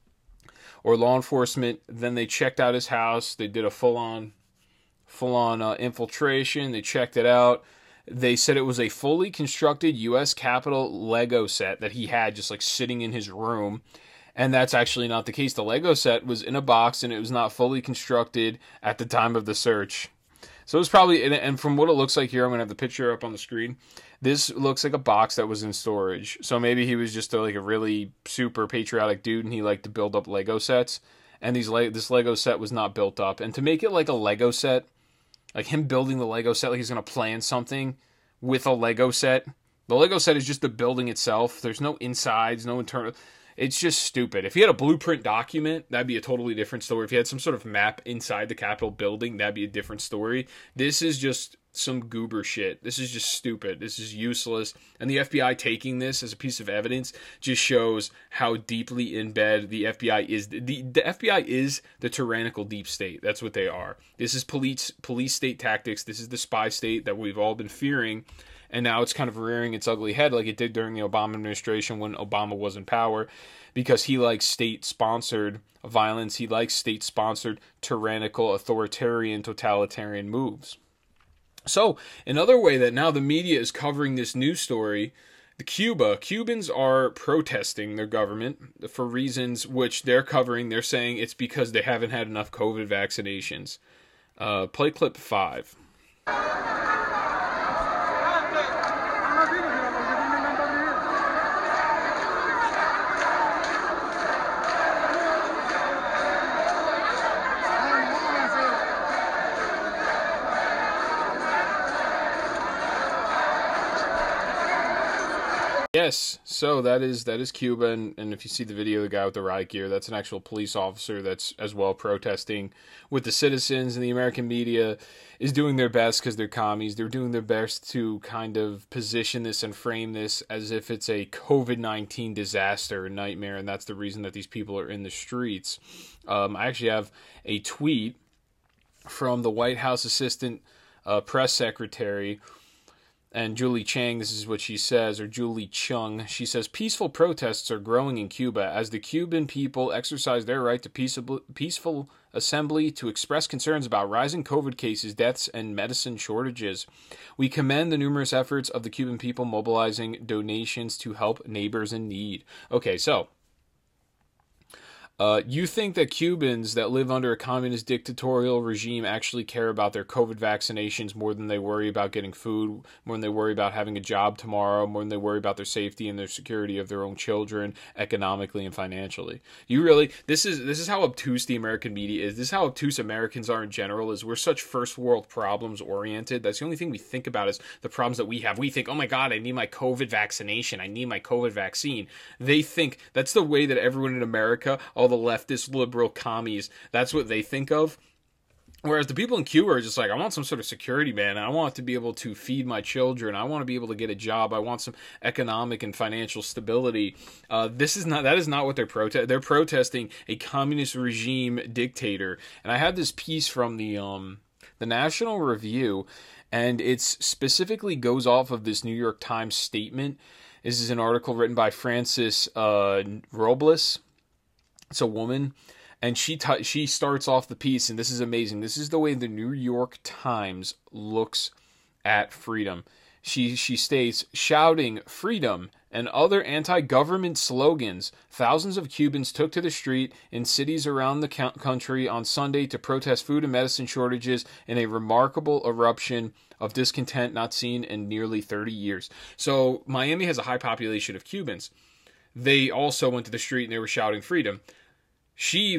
A: or law enforcement. Then they checked out his house. They did a full on. Full-on uh, infiltration. They checked it out. They said it was a fully constructed U S Capitol Lego set that he had just like sitting in his room. And that's actually not the case. The Lego set was in a box and it was not fully constructed at the time of the search. So it was probably, and from what it looks like here, I'm going to have the picture up on the screen. This looks like a box that was in storage. So maybe he was just a, like a really super patriotic dude and he liked to build up Lego sets. And these this Lego set was not built up. And to make it like a Lego set, like him building the Lego set, like he's going to plan something with a Lego set. The Lego set is just the building itself. There's no insides, no internal. It's just stupid. If he had a blueprint document, that'd be a totally different story. If he had some sort of map inside the Capitol building, that'd be a different story. This is just some goober shit. This is just stupid. This is useless. And the F B I taking this as a piece of evidence just shows how deeply in bed the F B I is. The, the F B I is the tyrannical deep state. That's what they are. This is police police state tactics. This is the spy state that we've all been fearing. And now it's kind of rearing its ugly head like it did during the Obama administration when Obama was in power, because he likes state-sponsored violence. He likes state-sponsored tyrannical, authoritarian, totalitarian moves. So, another way that now the media is covering this news story, the Cuba, Cubans are protesting their government for reasons which they're covering. They're saying it's because they haven't had enough COVID vaccinations. Uh, play clip five. Yes, so that is that is Cuba, and, and if you see the video of the guy with the riot gear, that's an actual police officer that's as well protesting with the citizens, and the American media is doing their best because they're commies. They're doing their best to kind of position this and frame this as if it's a COVID nineteen disaster, a nightmare, and that's the reason that these people are in the streets. Um, I actually have a tweet from the White House Assistant uh, Press Secretary, and Julie Chang, this is what she says, or Julie Chung. She says, peaceful protests are growing in Cuba as the Cuban people exercise their right to peaceable, peaceful assembly to express concerns about rising COVID cases, deaths, and medicine shortages. We commend the numerous efforts of the Cuban people mobilizing donations to help neighbors in need. Okay, so Uh, you think that Cubans that live under a communist dictatorial regime actually care about their COVID vaccinations more than they worry about getting food, more than they worry about having a job tomorrow, more than they worry about their safety and their security of their own children, economically and financially? You really, this is this is how obtuse the American media is. This is how obtuse Americans are in general, is we're such first world problems oriented. That's the only thing we think about is the problems that we have. We think, oh my God, I need my COVID vaccination. I need my COVID vaccine. They think that's the way that everyone in America, all the leftist liberal commies, that's what they think of. Whereas the people in Cuba are just like, I want some sort of security, man. I want to be able to feed my children. I want to be able to get a job. I want some economic and financial stability. Uh, this is not, that is not what they're protesting. They're protesting a communist regime dictator. And I had this piece from the, um, the National Review, and it specifically goes off of this New York Times statement. This is an article written by Frances uh, Robles. It's a woman, and she t- she starts off the piece, and this is amazing. This is the way the New York Times looks at freedom. She she states, shouting freedom and other anti-government slogans, thousands of Cubans took to the street in cities around the country on Sunday to protest food and medicine shortages in a remarkable eruption of discontent not seen in nearly thirty years. So Miami has a high population of Cubans. They also went to the street and they were shouting freedom. She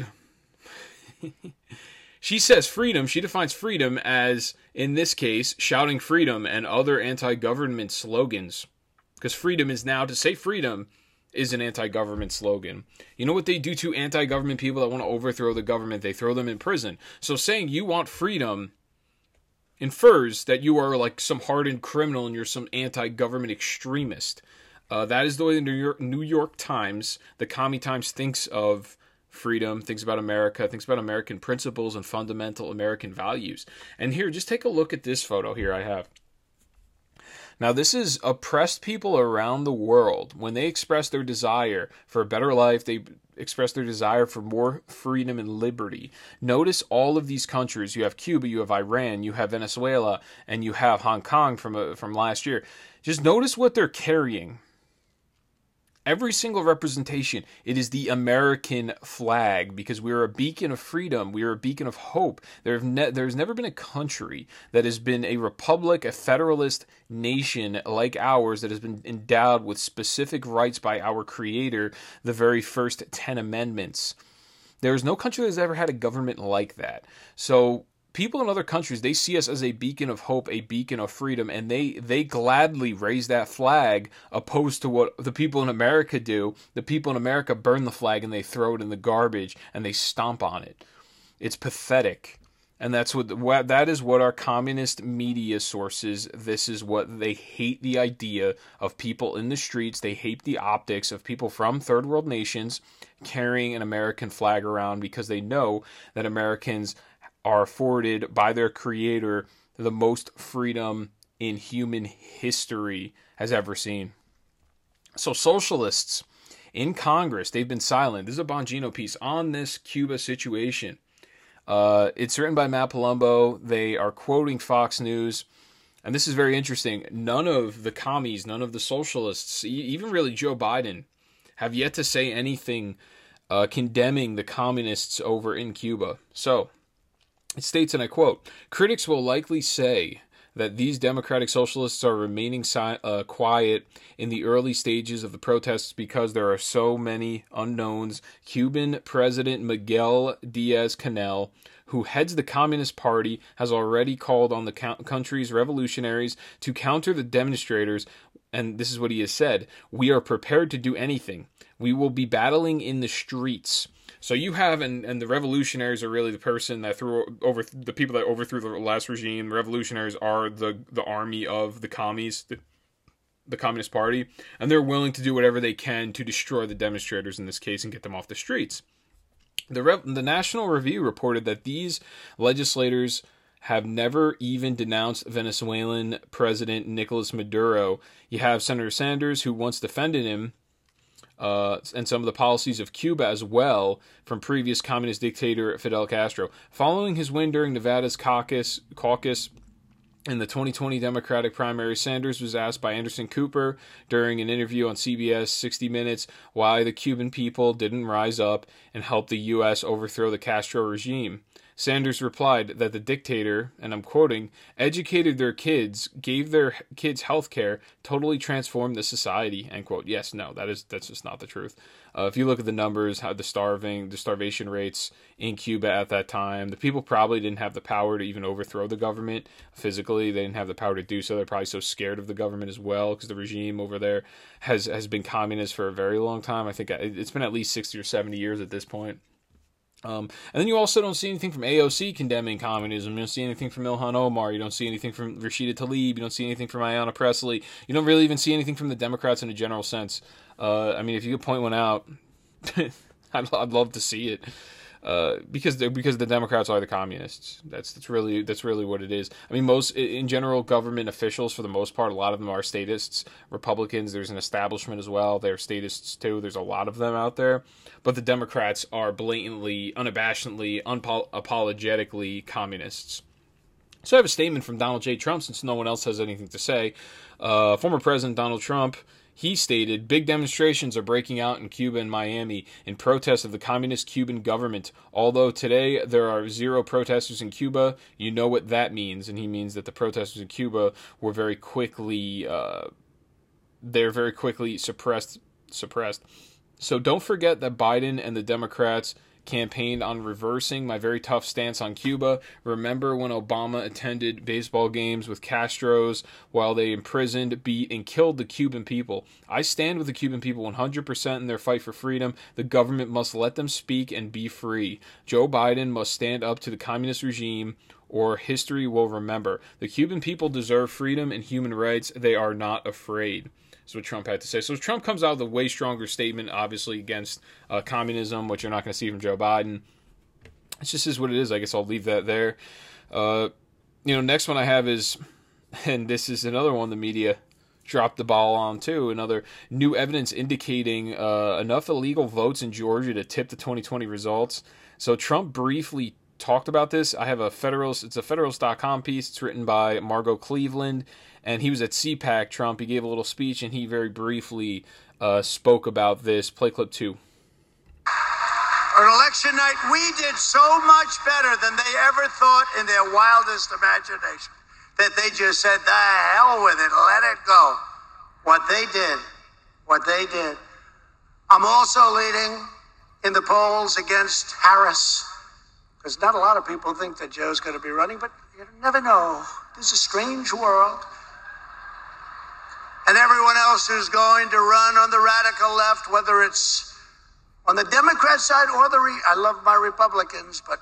A: she says freedom, she defines freedom as, in this case, shouting freedom and other anti-government slogans. Because freedom is now, to say freedom is an anti-government slogan. You know what they do to anti-government people that want to overthrow the government? They throw them in prison. So saying you want freedom infers that you are like some hardened criminal and you're some anti-government extremist. Uh, that is the way the New York, New York Times, the Commie Times, thinks of freedom, thinks about America, thinks about American principles and fundamental American values. And here, just take a look at this photo here I have. Now, this is oppressed people around the world. When they express their desire for a better life, they express their desire for more freedom and liberty. Notice all of these countries. You have Cuba, you have Iran, you have Venezuela, and you have Hong Kong from, uh, from last year. Just notice what they're carrying. Every single representation, it is the American flag, because we are a beacon of freedom. We are a beacon of hope. There have ne- there's never been a country that has been a republic, a federalist nation like ours that has been endowed with specific rights by our Creator, the very first ten amendments. There's no country that has ever had a government like that. So people in other countries, they see us as a beacon of hope, a beacon of freedom, and they, they gladly raise that flag, opposed to what the people in America do. The people in America burn the flag and they throw it in the garbage and they stomp on it. It's pathetic. And that's what, what that is what our communist media sources, this is what they hate, the idea of people in the streets. They hate the optics of people from third world nations carrying an American flag around, because they know that Americans are afforded by their creator the most freedom in human history has ever seen. So socialists in Congress, they've been silent. This is a Bongino piece on this Cuba situation. Uh, it's written by Matt Palumbo. They are quoting Fox News. And this is very interesting. None of the commies, none of the socialists, even really Joe Biden, have yet to say anything uh, condemning the communists over in Cuba. So, it states, and I quote, "Critics will likely say that these democratic socialists are remaining si- uh, quiet in the early stages of the protests because there are so many unknowns. Cuban President Miguel Diaz-Canel, who heads the Communist Party, has already called on the co- country's revolutionaries to counter the demonstrators, and this is what he has said: 'We are prepared to do anything. We will be battling in the streets.'" So you have, and, and the revolutionaries are really the person that threw over the people that overthrew the last regime. The revolutionaries are the, the army of the commies, the, the Communist Party, and they're willing to do whatever they can to destroy the demonstrators in this case and get them off the streets. The Re- the National Review reported that these legislators have never even denounced Venezuelan President Nicolas Maduro. You have Senator Sanders, who once defended him, Uh, and some of the policies of Cuba as well from previous communist dictator Fidel Castro. Following his win during Nevada's caucus, caucus in the twenty twenty Democratic primary, Sanders was asked by Anderson Cooper during an interview on C B S sixty minutes why the Cuban people didn't rise up and help the U S overthrow the Castro regime. Sanders replied that the dictator, and I'm quoting, "educated their kids, gave their kids health care, totally transformed the society," end quote. Yes, no, that is that's just not the truth. Uh, if you look at the numbers, how the starving, the starvation rates in Cuba at that time, the people probably didn't have the power to even overthrow the government physically. They didn't have the power to do so. They're probably so scared of the government as well, because the regime over there has has been communist for a very long time. I think it's been at least sixty or seventy years at this point. Um, and then you also don't see anything from A O C condemning communism. You don't see anything from Ilhan Omar. You don't see anything from Rashida Tlaib. You don't see anything from Ayanna Pressley. You don't really even see anything from the Democrats in a general sense. Uh, I mean, if you could point one out, I'd, I'd love to see it. Uh, because because the Democrats are the communists. That's that's really that's really what it is. I mean, most in general, government officials for the most part, a lot of them are statists. Republicans, there's an establishment as well. They're statists too. There's a lot of them out there. But the Democrats are blatantly, unabashedly, unapologetically communists. So I have a statement from Donald J. Trump, since no one else has anything to say. Uh, former President Donald Trump, he stated, "Big demonstrations are breaking out in Cuba and Miami in protest of the communist Cuban government. Although today there are zero protesters in Cuba, you know what that means." And he means that the protesters in Cuba were very quickly, uh, they're very quickly suppressed, suppressed. So don't forget that Biden and the Democrats campaigned on reversing my very tough stance on Cuba. Remember when Obama attended baseball games with Castros while they imprisoned, beat, and killed the Cuban people? I stand with the Cuban people one hundred percent in their fight for freedom. The government must let them speak and be free. Joe Biden must stand up to the communist regime, or history will remember. The Cuban people deserve freedom and human rights. They are not afraid. That's what Trump had to say. So Trump comes out with a way stronger statement, obviously, against uh, communism, which you're not going to see from Joe Biden. It just is what it is. I guess I'll leave that there. Uh, you know, next one I have is, and this is another one the media dropped the ball on too, another new evidence indicating uh, enough illegal votes in Georgia to tip the twenty twenty results. So Trump briefly talked about this. I have a Federalist, it's a Federalist dot com piece. It's written by Margot Cleveland, and he was at C PAC, Trump. He gave a little speech, and he very briefly uh, spoke about this. Play clip two.
E: On election night, we did so much better than they ever thought in their wildest imagination that they just said, the hell with it, let it go. What they did, what they did. I'm also leading in the polls against Harris, because not a lot of people think that Joe's going to be running, but you never know. This is a strange world. And everyone else who's going to run on the radical left, whether it's on the Democrat side or the, re- I love my Republicans, but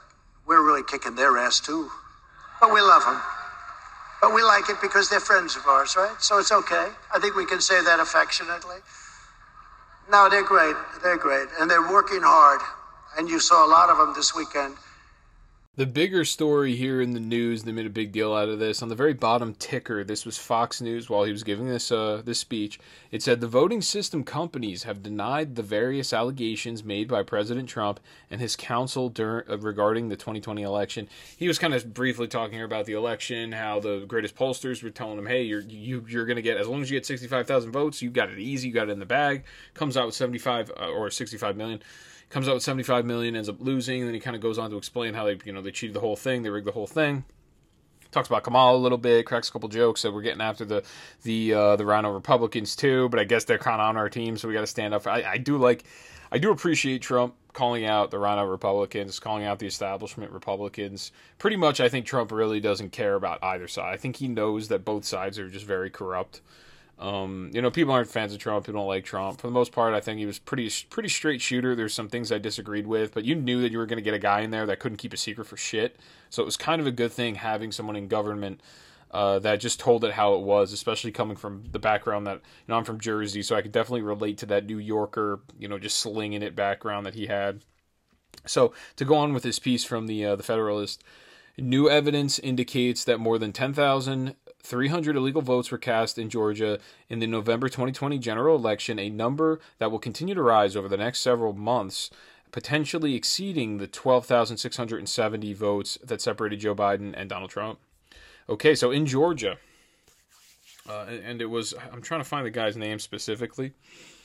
E: we're really kicking their ass too. But we love them. But we like it because they're friends of ours, right? So it's okay. I think we can say that affectionately. No, they're great. They're great. And they're working hard. And you saw a lot of them this weekend.
A: The bigger story here in the news, they made a big deal out of this. On the very bottom ticker, this was Fox News while he was giving this uh, this speech. It said, the voting system companies have denied the various allegations made by President Trump and his counsel dur- uh, regarding the twenty twenty election. He was kind of briefly talking about the election, how the greatest pollsters were telling him, hey, you're, you, you're going to get, as long as you get sixty-five thousand votes, you got it easy, you got it in the bag. Comes out with seventy-five uh, or sixty-five million. Comes out with seventy-five million, ends up losing, and then he kind of goes on to explain how they, you know, they cheated the whole thing, they rigged the whole thing. Talks about Kamala a little bit, cracks a couple jokes that we're getting after the the uh, the Rhino Republicans too, but I guess they're kind of on our team, so we got to stand up. For, I, I do like, I do appreciate Trump calling out the Rhino Republicans, calling out the establishment Republicans. Pretty much, I think Trump really doesn't care about either side. I think he knows that both sides are just very corrupt. Um, you know, people aren't fans of Trump. People don't like Trump. For the most part, I think he was pretty pretty straight shooter. There's some things I disagreed with, but you knew that you were going to get a guy in there that couldn't keep a secret for shit. So it was kind of a good thing having someone in government uh, that just told it how it was, especially coming from the background that, you know, I'm from Jersey, so I could definitely relate to that New Yorker, you know, just slinging it background that he had. So to go on with this piece from the uh, the Federalist, new evidence indicates that more than ten thousand three hundred illegal votes were cast in Georgia in the November twenty twenty general election, a number that will continue to rise over the next several months, potentially exceeding the twelve thousand six hundred seventy votes that separated Joe Biden and Donald Trump. Okay, so in Georgia, uh, and it was, I'm trying to find the guy's name specifically,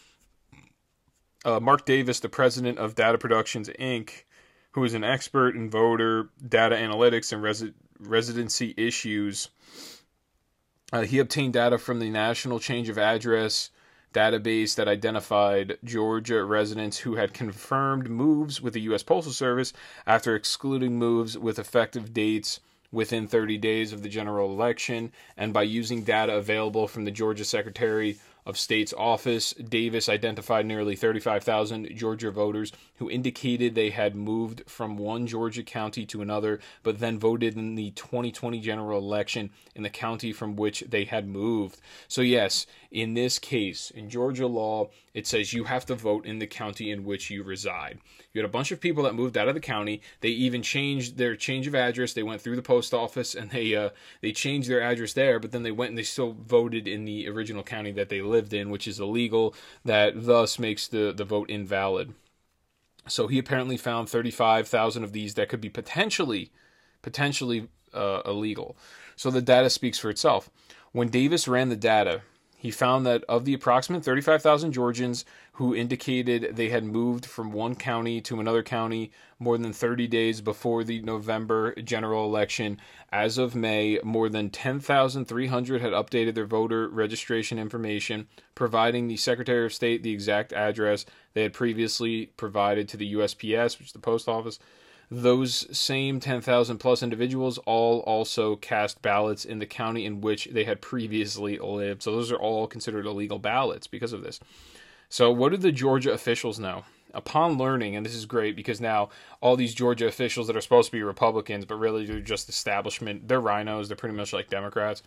A: uh, Mark Davis, the president of Data Productions, Incorporated, who is an expert in voter data analytics and resi- residency issues. Uh, he obtained data from the National Change of Address database that identified Georgia residents who had confirmed moves with the U S Postal Service after excluding moves with effective dates within thirty days of the general election. And by using data available from the Georgia Secretary of State's office, Davis identified nearly thirty-five thousand Georgia voters who indicated they had moved from one Georgia county to another, but then voted in the twenty twenty general election in the county from which they had moved. So yes, in this case, in Georgia law, it says you have to vote in the county in which you reside. You had a bunch of people that moved out of the county. They even changed their change of address. They went through the post office and they uh, they changed their address there, but then they went and they still voted in the original county that they lived in, which is illegal. That thus makes the, the vote invalid. So he apparently found thirty-five thousand of these that could be potentially, potentially uh, illegal. So the data speaks for itself. When Davis ran the data, he found that of the approximate thirty-five thousand Georgians who indicated they had moved from one county to another county more than thirty days before the November general election, as of May, more than ten thousand three hundred had updated their voter registration information, providing the Secretary of State the exact address they had previously provided to the U S P S, which is the post office. Those same ten thousand plus individuals all also cast ballots in the county in which they had previously lived. So those are all considered illegal ballots because of this. So what did the Georgia officials know? Upon learning, and this is great because now all these Georgia officials that are supposed to be Republicans, but really they're just establishment, they're rhinos, they're pretty much like Democrats.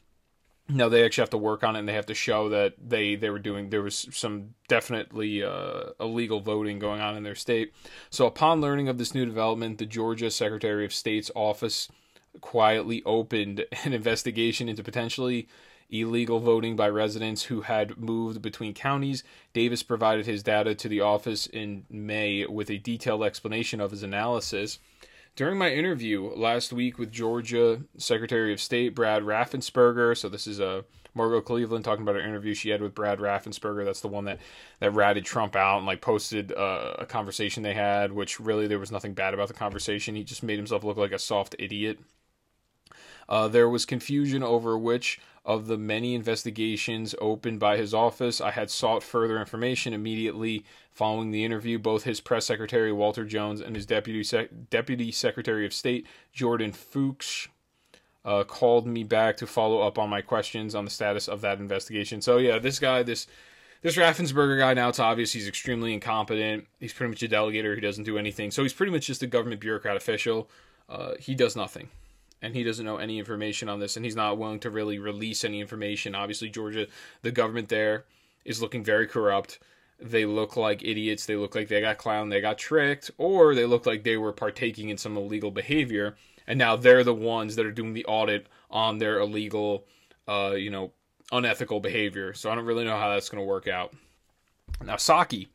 A: No, they actually have to work on it, and they have to show that they, they were doing, there was some definitely uh, illegal voting going on in their state. So upon learning of this new development, the Georgia Secretary of State's office quietly opened an investigation into potentially illegal voting by residents who had moved between counties. Davis provided his data to the office in May with a detailed explanation of his analysis. During my interview last week with Georgia Secretary of State Brad Raffensperger, so this is a uh, Margot Cleveland talking about her interview she had with Brad Raffensperger. That's the one that, that ratted Trump out and like posted uh, a conversation they had, which really there was nothing bad about the conversation. He just made himself look like a soft idiot. Uh, there was confusion over which of the many investigations opened by his office I had sought further information immediately following the interview. Both his press secretary, Walter Jones, and his deputy sec- deputy secretary of state, Jordan Fuchs, uh, called me back to follow up on my questions on the status of that investigation. So yeah, this guy, this this Raffensperger guy, now it's obvious he's extremely incompetent. He's pretty much a delegator. He doesn't do anything. So he's pretty much just a government bureaucrat official. Uh, he does nothing. And he doesn't know any information on this. And he's not willing to really release any information. Obviously, Georgia, the government there is looking very corrupt. They look like idiots. They look like they got clowned. They got tricked. Or they look like they were partaking in some illegal behavior. And now they're the ones that are doing the audit on their illegal, uh, you know, unethical behavior. So I don't really know how that's going to work out. Now, Psaki,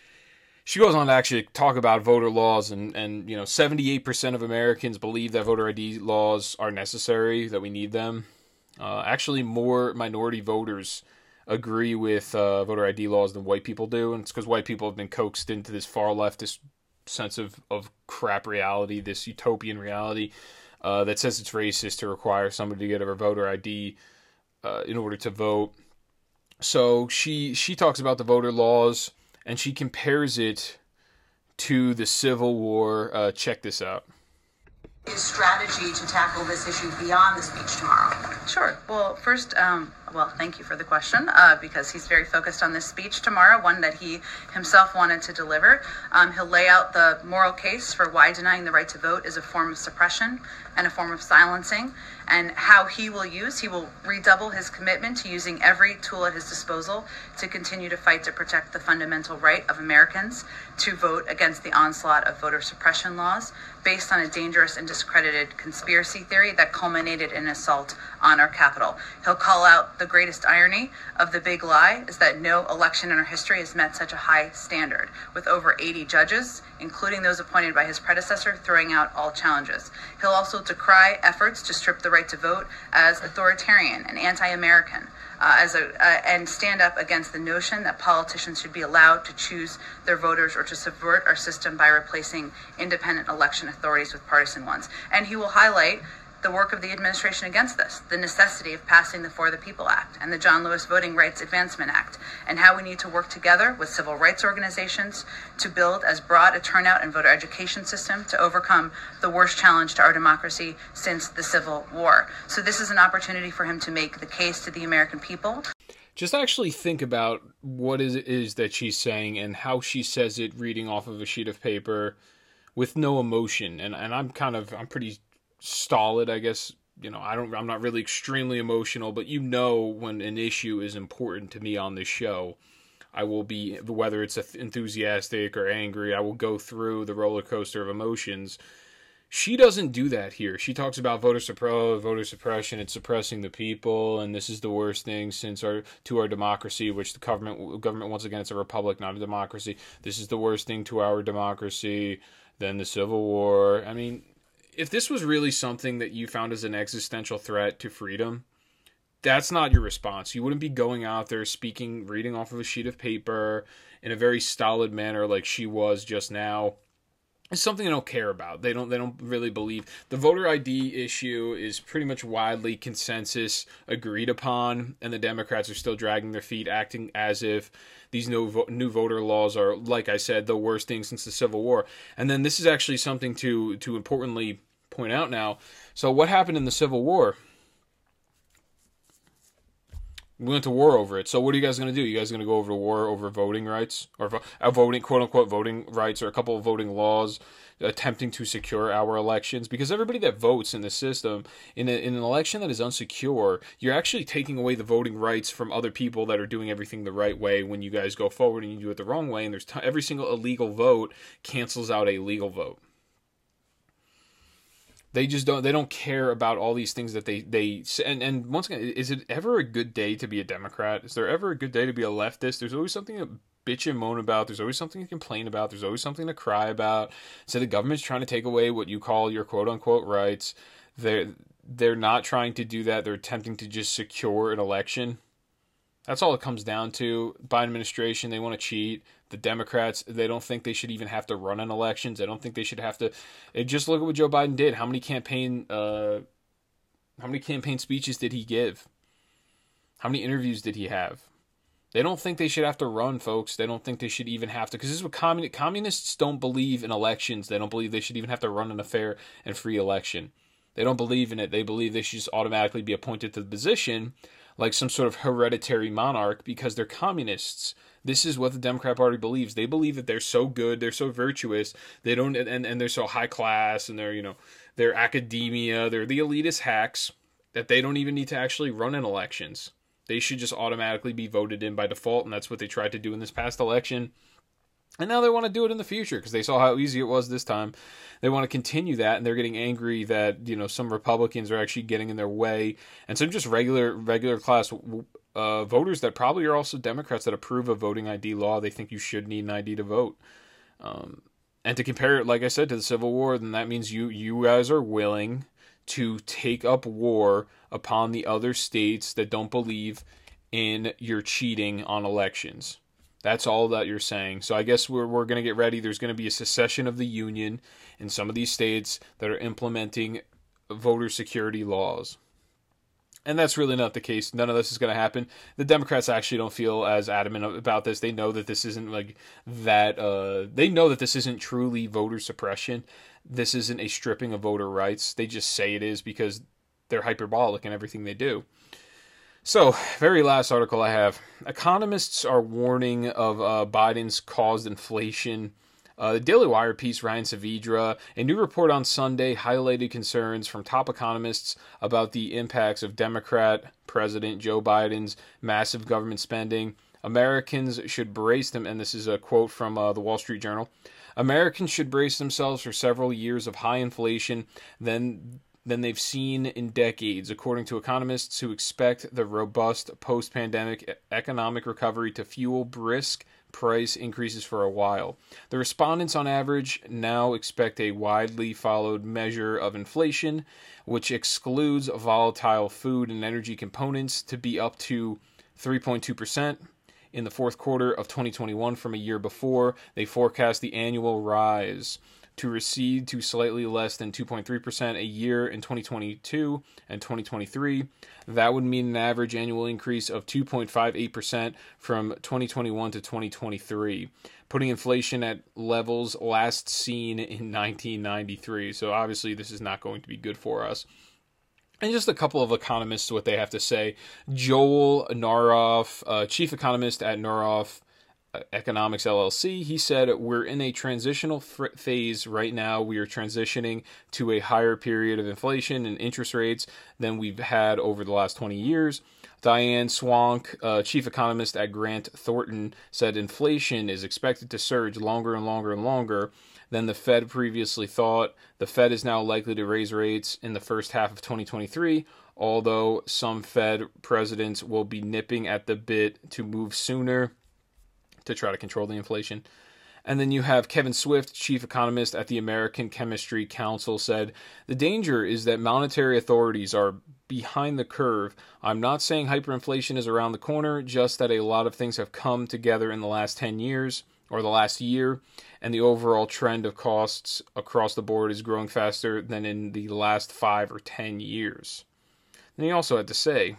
A: she goes on to actually talk about voter laws, and, and you know, seventy-eight percent of Americans believe that voter I D laws are necessary, that we need them. Uh, actually, more minority voters agree with uh, voter I D laws than white people do, and it's because white people have been coaxed into this far leftist sense of, of crap reality, this utopian reality uh, that says it's racist to require somebody to get a voter I D Uh, in order to vote. So she she talks about the voter laws, and she compares it to the Civil War. Uh, check this out.
F: His strategy to tackle this issue beyond the speech tomorrow?
D: Sure. Well, first, um, well, thank you for the question, uh, because he's very focused on this speech tomorrow, one that he himself wanted to deliver. Um, he'll lay out the moral case for why denying the right to vote is a form of suppression and a form of silencing, and how he will use, he will redouble his commitment to using every tool at his disposal to continue to fight to protect the fundamental right of Americans to vote against the onslaught of voter suppression laws based on a dangerous and discredited conspiracy theory that culminated in an assault on our Capitol. He'll call out the greatest irony of the big lie is that no election in our history has met such a high standard, with over eighty judges, including those appointed by his predecessor, throwing out all challenges. He'll also decry efforts to strip the right to vote as authoritarian and anti-American, uh, as a uh, and stand up against the notion that politicians should be allowed to choose their voters or to subvert our system by replacing independent election authorities with partisan ones. And he will highlight the work of the administration against this, the necessity of passing the For the People Act and the John Lewis Voting Rights Advancement Act, and how we need to work together with civil rights organizations to build as broad a turnout and voter education system to overcome the worst challenge to our democracy since the Civil War. So this is an opportunity for him to make the case to the American people.
A: Just actually think about what it is that she's saying and how she says it reading off of a sheet of paper with no emotion. And, and I'm kind of, I'm pretty stolid, I guess. You know, I don't, I'm not really extremely emotional, but you know, when an issue is important to me on this show, I will be, whether it's enthusiastic or angry, I will go through the roller coaster of emotions. She doesn't do that here. She talks about voter suppro- voter suppression. It's suppressing the people, and this is the worst thing since our to our democracy, which the government government once again, it's a republic, not a democracy. This is the worst thing to our democracy than the Civil War. I mean, if this was really something that you found as an existential threat to freedom, that's not your response. You wouldn't be going out there speaking, reading off of a sheet of paper in a very stolid manner like she was just now. It's something they don't care about. They don't they don't really believe. The voter I D issue is pretty much widely consensus agreed upon, and the Democrats are still dragging their feet, acting as if these new, new voter laws are, like I said, the worst thing since the Civil War. And then this is actually something to, to importantly point out now. So what happened in the Civil War? We went to war over it. So what are you guys going to do? You guys going to go over to war over voting rights? Or uh, voting, quote-unquote, voting rights, or a couple of voting laws attempting to secure our elections? Because everybody that votes in the system, in, a, in an election that is unsecure, you're actually taking away the voting rights from other people that are doing everything the right way when you guys go forward and you do it the wrong way. And there's t- every single illegal vote cancels out a legal vote. They just don't, they don't care about all these things that they, they, and, and once again, is it ever a good day to be a Democrat? Is there ever a good day to be a leftist? There's always something to bitch and moan about. There's always something to complain about. There's always something to cry about. So the government's trying to take away what you call your quote unquote rights. They're, they're not trying to do that. They're attempting to just secure an election. That's all it comes down to. Biden administration, they want to cheat. The Democrats, they don't think they should even have to run in elections. They don't think they should have to. Just look at what Joe Biden did. How many campaign, uh, how many campaign speeches did he give? How many interviews did he have? They don't think they should have to run, folks. They don't think they should even have to. Because this is what commun- communists don't believe in elections. They don't believe they should even have to run in a fair and free election. They don't believe in it. They believe they should just automatically be appointed to the position, like some sort of hereditary monarch because they're communists. This is what the Democrat Party believes. They believe that they're so good, they're so virtuous, they don't, and, and they're so high class, and they're, you know, they're academia, they're the elitist hacks, that they don't even need to actually run in elections. They should just automatically be voted in by default, and that's what they tried to do in this past election. And now they want to do it in the future because they saw how easy it was this time. They want to continue that, and they're getting angry that, you know, some Republicans are actually getting in their way, and some just regular regular class uh, voters that probably are also Democrats that approve of voting I D law. They think you should need an I D to vote. Um, and to compare it, like I said, to the Civil War, then that means you you guys are willing to take up war upon the other states that don't believe in your cheating on elections. That's all that you're saying. So I guess we're we're going to get ready. There's going to be a secession of the Union in some of these states that are implementing voter security laws. And that's really not the case. None of this is going to happen. The Democrats actually don't feel as adamant about this. They know that this isn't like that. Uh, they know that this isn't truly voter suppression. This isn't a stripping of voter rights. They just say it is because they're hyperbolic in everything they do. So, very last article I have. Economists are warning of uh, Biden's caused inflation. Uh, the Daily Wire piece, Ryan Saavedra, a new report on Sunday highlighted concerns from top economists about the impacts of Democrat President Joe Biden's massive government spending. Americans should brace them, and this is a quote from uh, the Wall Street Journal. Americans should brace themselves for several years of high inflation, then than they've seen in decades, according to economists who expect the robust post-pandemic economic recovery to fuel brisk price increases for a while. The respondents on average now expect a widely followed measure of inflation, which excludes volatile food and energy components, to be up to three point two percent in the fourth quarter of twenty twenty-one from a year before. They forecast the annual rise to recede to slightly less than two point three percent a year in twenty twenty-two and twenty twenty-three. That would mean an average annual increase of two point five eight percent from twenty twenty-one to twenty twenty-three, putting inflation at levels last seen in nineteen ninety-three. So obviously this is not going to be good for us. And just a couple of economists, what they have to say. Joel Naroff, uh, chief economist at Naroff Economics L L C, he said, we're in a transitional fr- phase right now. We are transitioning to a higher period of inflation and interest rates than we've had over the last twenty years. Diane Swank, uh, chief economist at Grant Thornton, said inflation is expected to surge longer and longer and longer than the Fed previously thought. The Fed is now likely to raise rates in the first half of twenty twenty-three, although some Fed presidents will be nipping at the bit to move sooner to try to control the inflation. And then you have Kevin Swift, chief economist at the American Chemistry Council, said, the danger is that monetary authorities are behind the curve. I'm not saying hyperinflation is around the corner, just that a lot of things have come together in the last ten years, or the last year, and the overall trend of costs across the board is growing faster than in the last five or ten years. And he also had to say,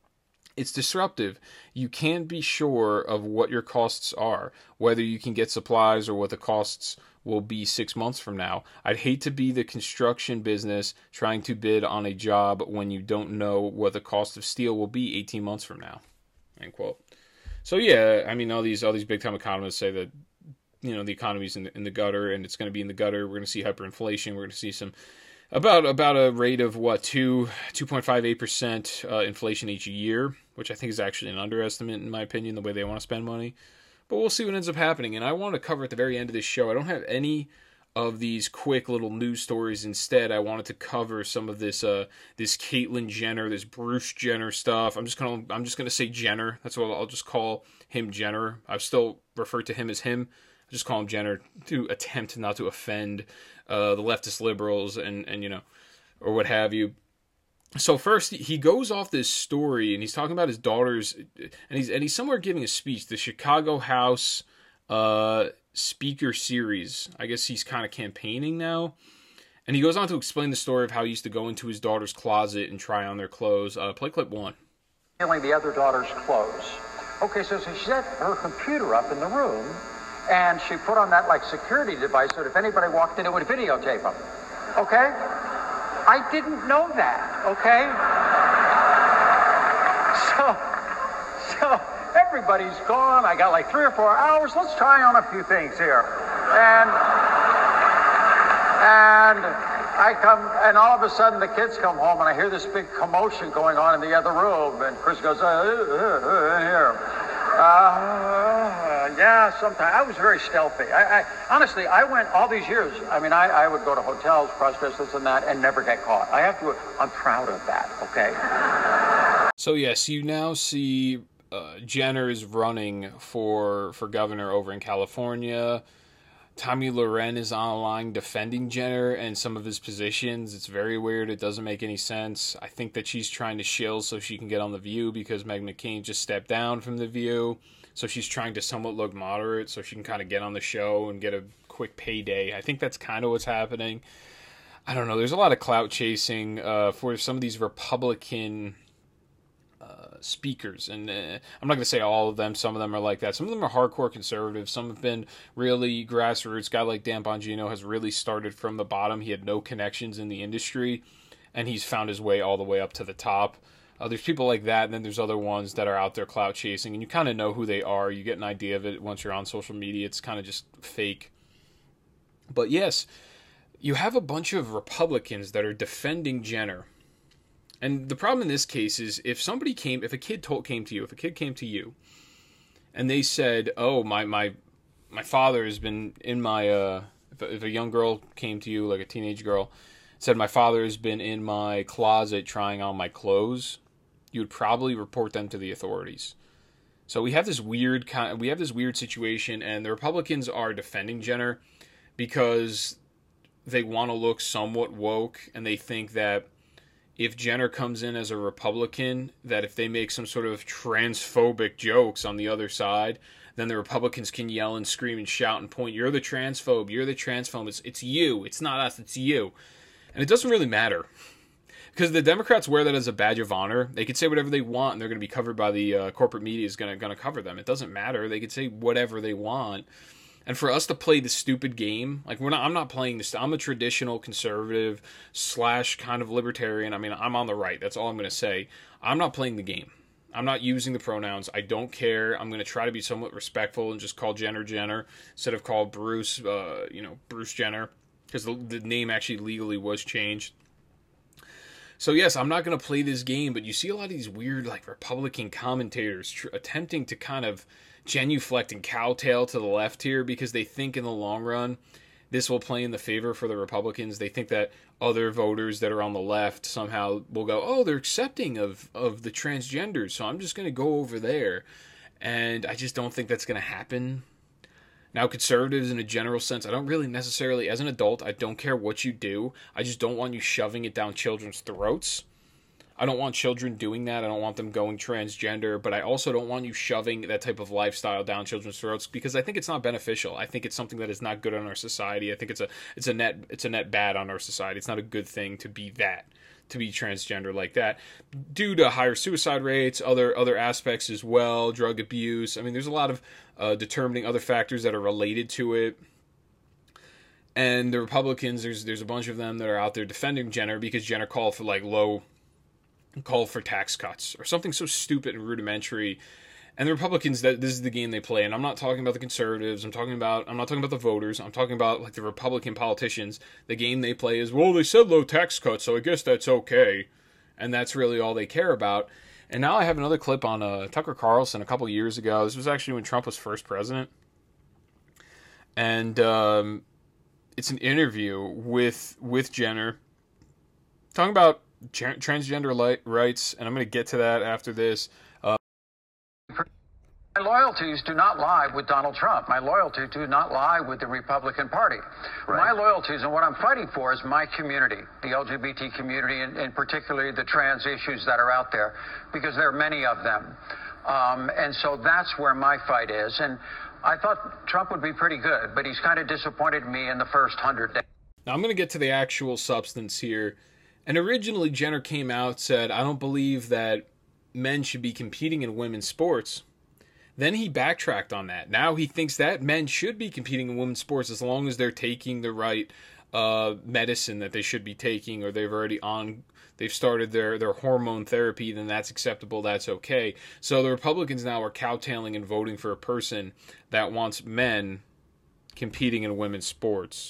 A: it's disruptive. You can't be sure of what your costs are, whether you can get supplies or what the costs will be six months from now. I'd hate to be the construction business trying to bid on a job when you don't know what the cost of steel will be eighteen months from now. End quote. So yeah, I mean, all these all these big time economists say that, you know, the economy's in the, in the gutter, and it's going to be in the gutter. We're going to see hyperinflation. We're going to see some about about a rate of what two two point five eight percent uh, inflation each year, which I think is actually an underestimate in my opinion, the way they want to spend money. But we'll see what ends up happening. And I want to cover at the very end of this show. I don't have any of these quick little news stories. Instead, I wanted to cover some of this uh, this Caitlyn Jenner, this Bruce Jenner stuff. I'm just gonna I'm just gonna say Jenner. That's what I'll just call him, Jenner. I've still referred to him as him. I just call him Jenner to attempt not to offend uh, the leftist liberals and, and, you know, or what have you. So first, he goes off this story, and he's talking about his daughters, and he's and he's somewhere giving a speech, the Chicago House uh, Speaker Series. I guess he's kind of campaigning now. And he goes on to explain the story of how he used to go into his daughter's closet and try on their clothes. Uh, play clip one.
G: Stealing the other daughter's clothes. Okay, so, so she set her computer up in the room, and she put on that like security device so that if anybody walked in, it would videotape them. Okay? I didn't know that, okay? So, so everybody's gone. I got like three or four hours. Let's try on a few things here. And, and I come, and all of a sudden the kids come home, and I hear this big commotion going on in the other room. And Chris goes, uh, uh, uh, here. Uh, yeah, sometimes. I was very stealthy. I, I honestly, I went all these years. I mean, I, I would go to hotels, cross-dress, this and that, and never get caught. I have to, I'm proud of that, okay?
A: So, yes, you now see uh, Jenner is running for, for governor over in California. Tomi Lahren is online defending Jenner and some of his positions. It's very weird. It doesn't make any sense. I think that she's trying to shill so she can get on The View because Meghan McCain just stepped down from The View. So she's trying to somewhat look moderate so she can kind of get on the show and get a quick payday. I think that's kind of what's happening. I don't know. There's a lot of clout chasing uh, for some of these Republican Uh, speakers, and uh, I'm not going to say all of them. Some of them are like that. Some of them are hardcore conservatives. Some have been really grassroots. Guy like Dan Bongino has really started from the bottom. He had no connections in the industry, and he's found his way all the way up to the top. Uh, there's people like that, and then there's other ones that are out there clout chasing, and you kind of know who they are. You get an idea of it once you're on social media. It's kind of just fake. But yes, you have a bunch of Republicans that are defending Jenner. And the problem in this case is if somebody came, if a kid told, came to you, if a kid came to you and they said, oh, my, my, my father has been in my, uh, if, if a young girl came to you, like a teenage girl, said, my father has been in my closet trying on my clothes, you would probably report them to the authorities. So we have this weird kind, we have this weird situation, and the Republicans are defending Jenner because they want to look somewhat woke, and they think that if Jenner comes in as a Republican, that if they make some sort of transphobic jokes on the other side, then the Republicans can yell and scream and shout and point, you're the transphobe, you're the transphobe, it's, it's you, it's not us, it's you. And it doesn't really matter. Because the Democrats wear that as a badge of honor. They could say whatever they want, and they're going to be covered by the uh, corporate media is going to going to cover them. It doesn't matter. They could say whatever they want. And for us to play the stupid game, like we're not, I'm not playing this. I'm a traditional conservative slash kind of libertarian. I mean, I'm on the right. That's all I'm going to say. I'm not playing the game. I'm not using the pronouns. I don't care. I'm going to try to be somewhat respectful and just call Jenner Jenner instead of call Bruce, uh, you know, Bruce Jenner, because the, the name actually legally was changed. So yes, I'm not going to play this game, but you see a lot of these weird, like, Republican commentators tr- attempting to kind of genuflect and cowtail to the left here because they think in the long run this will play in the favor for the Republicans. They think that other voters that are on the left somehow will go, oh, they're accepting of, of the transgenders, so I'm just going to go over there. And I just don't think that's going to happen. Now, conservatives in a general sense, I don't really necessarily, as an adult, I don't care what you do. I just don't want you shoving it down children's throats. I don't want children doing that. I don't want them going transgender, but I also don't want you shoving that type of lifestyle down children's throats because I think it's not beneficial. I think it's something that is not good on our society. I think it's a it's a net it's a net bad on our society. It's not a good thing to be that, to be transgender like that, due to higher suicide rates, other other aspects as well, drug abuse. I mean, there's a lot of uh, determining other factors that are related to it. And the Republicans, there's there's a bunch of them that are out there defending Jenner because Jenner called for like low. call for tax cuts or something so stupid and rudimentary. And the Republicans, that this is the game they play. And I'm not talking about the conservatives. I'm talking about, I'm not talking about the voters. I'm talking about like the Republican politicians. The game they play is, well, they said low tax cuts, so I guess that's okay. And that's really all they care about. And now I have another clip on uh, Tucker Carlson a couple years ago. This was actually when Trump was first president. And um, it's an interview with, with Jenner talking about transgender li- rights, and I'm going to get to that after this. Uh,
G: My loyalties do not lie with Donald Trump. My loyalties do not lie with the Republican Party. Right. My loyalties and what I'm fighting for is my community, the L G B T community, and, and particularly the trans issues that are out there, because there are many of them. Um, and so that's where my fight is. And I thought Trump would be pretty good, but he's kind of disappointed me in the first hundred days.
A: Now I'm going to get to the actual substance here. And originally, Jenner came out, said, I don't believe that men should be competing in women's sports. Then he backtracked on that. Now he thinks that men should be competing in women's sports as long as they're taking the right uh, medicine that they should be taking, or they've already on they've started their, their hormone therapy, then that's acceptable, that's okay. So the Republicans now are cowtailing and voting for a person that wants men competing in women's sports.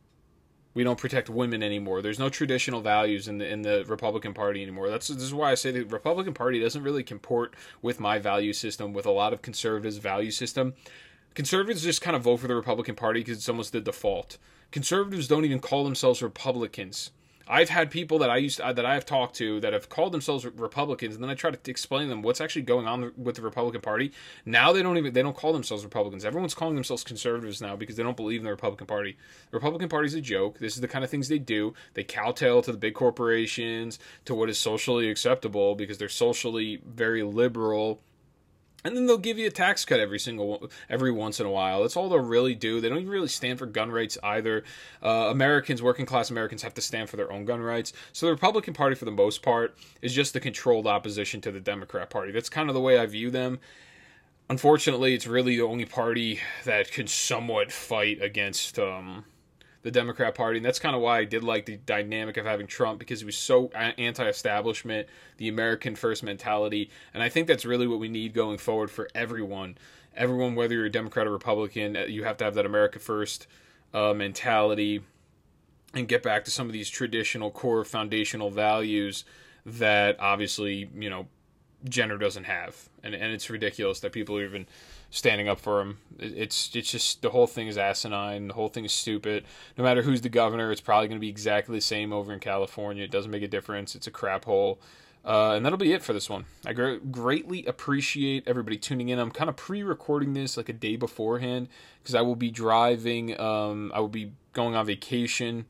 A: We don't protect women anymore. There's no traditional values in the in the Republican Party anymore. That's this is why I say the Republican Party doesn't really comport with my value system, with a lot of conservatives' value system. Conservatives just kind of vote for the Republican Party because it's almost the default. Conservatives don't even call themselves Republicans. I've had people that I used to, that I have talked to that have called themselves Republicans, and then I try to explain to them what's actually going on with the Republican Party. Now they don't even they don't call themselves Republicans. Everyone's calling themselves conservatives now because they don't believe in the Republican Party. The Republican Party is a joke. This is the kind of things they do. They kowtow to the big corporations, to what is socially acceptable because they're socially very liberal. And then they'll give you a tax cut every single every once in a while. That's all they'll really do. They don't even really stand for gun rights either. Uh, Americans, working class Americans, have to stand for their own gun rights. So the Republican Party, for the most part, is just the controlled opposition to the Democrat Party. That's kind of the way I view them. Unfortunately, it's really the only party that can somewhat fight against um, the Democrat Party, and that's kind of why I did like the dynamic of having Trump, because he was so anti-establishment, the American first mentality, and I think that's really what we need going forward for everyone. Everyone, whether you're a Democrat or Republican, you have to have that America first uh, mentality and get back to some of these traditional core foundational values that obviously, you know, gender doesn't have, and and it's ridiculous that people are even standing up for him. It's it's just, the whole thing is asinine. The whole thing is stupid. No matter who's the governor, it's probably going to be exactly the same over in California. It doesn't make a difference. It's a crap hole. Uh, and that'll be it for this one. I gr- greatly appreciate everybody tuning in. I'm kind of pre-recording this like a day beforehand because I will be driving. Um, I will be going on vacation.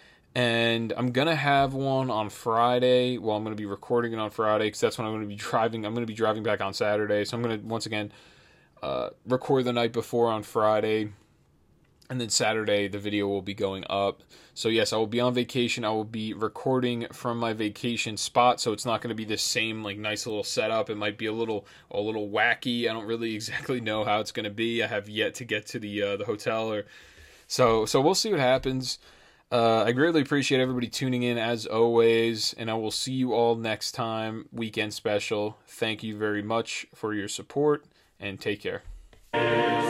A: And I'm going to have one on Friday. Well, I'm going to be recording it on Friday because that's when I'm going to be driving. I'm going to be driving back on Saturday. So I'm going to, once again, uh, record the night before on Friday. And then Saturday, the video will be going up. So yes, I will be on vacation. I will be recording from my vacation spot. So it's not going to be the same like nice little setup. It might be a little a little wacky. I don't really exactly know how it's going to be. I have yet to get to the uh, the hotel. or So so we'll see what happens. Uh, I greatly appreciate everybody tuning in as always, and I will see you all next time, weekend special. Thank you very much for your support, and take care.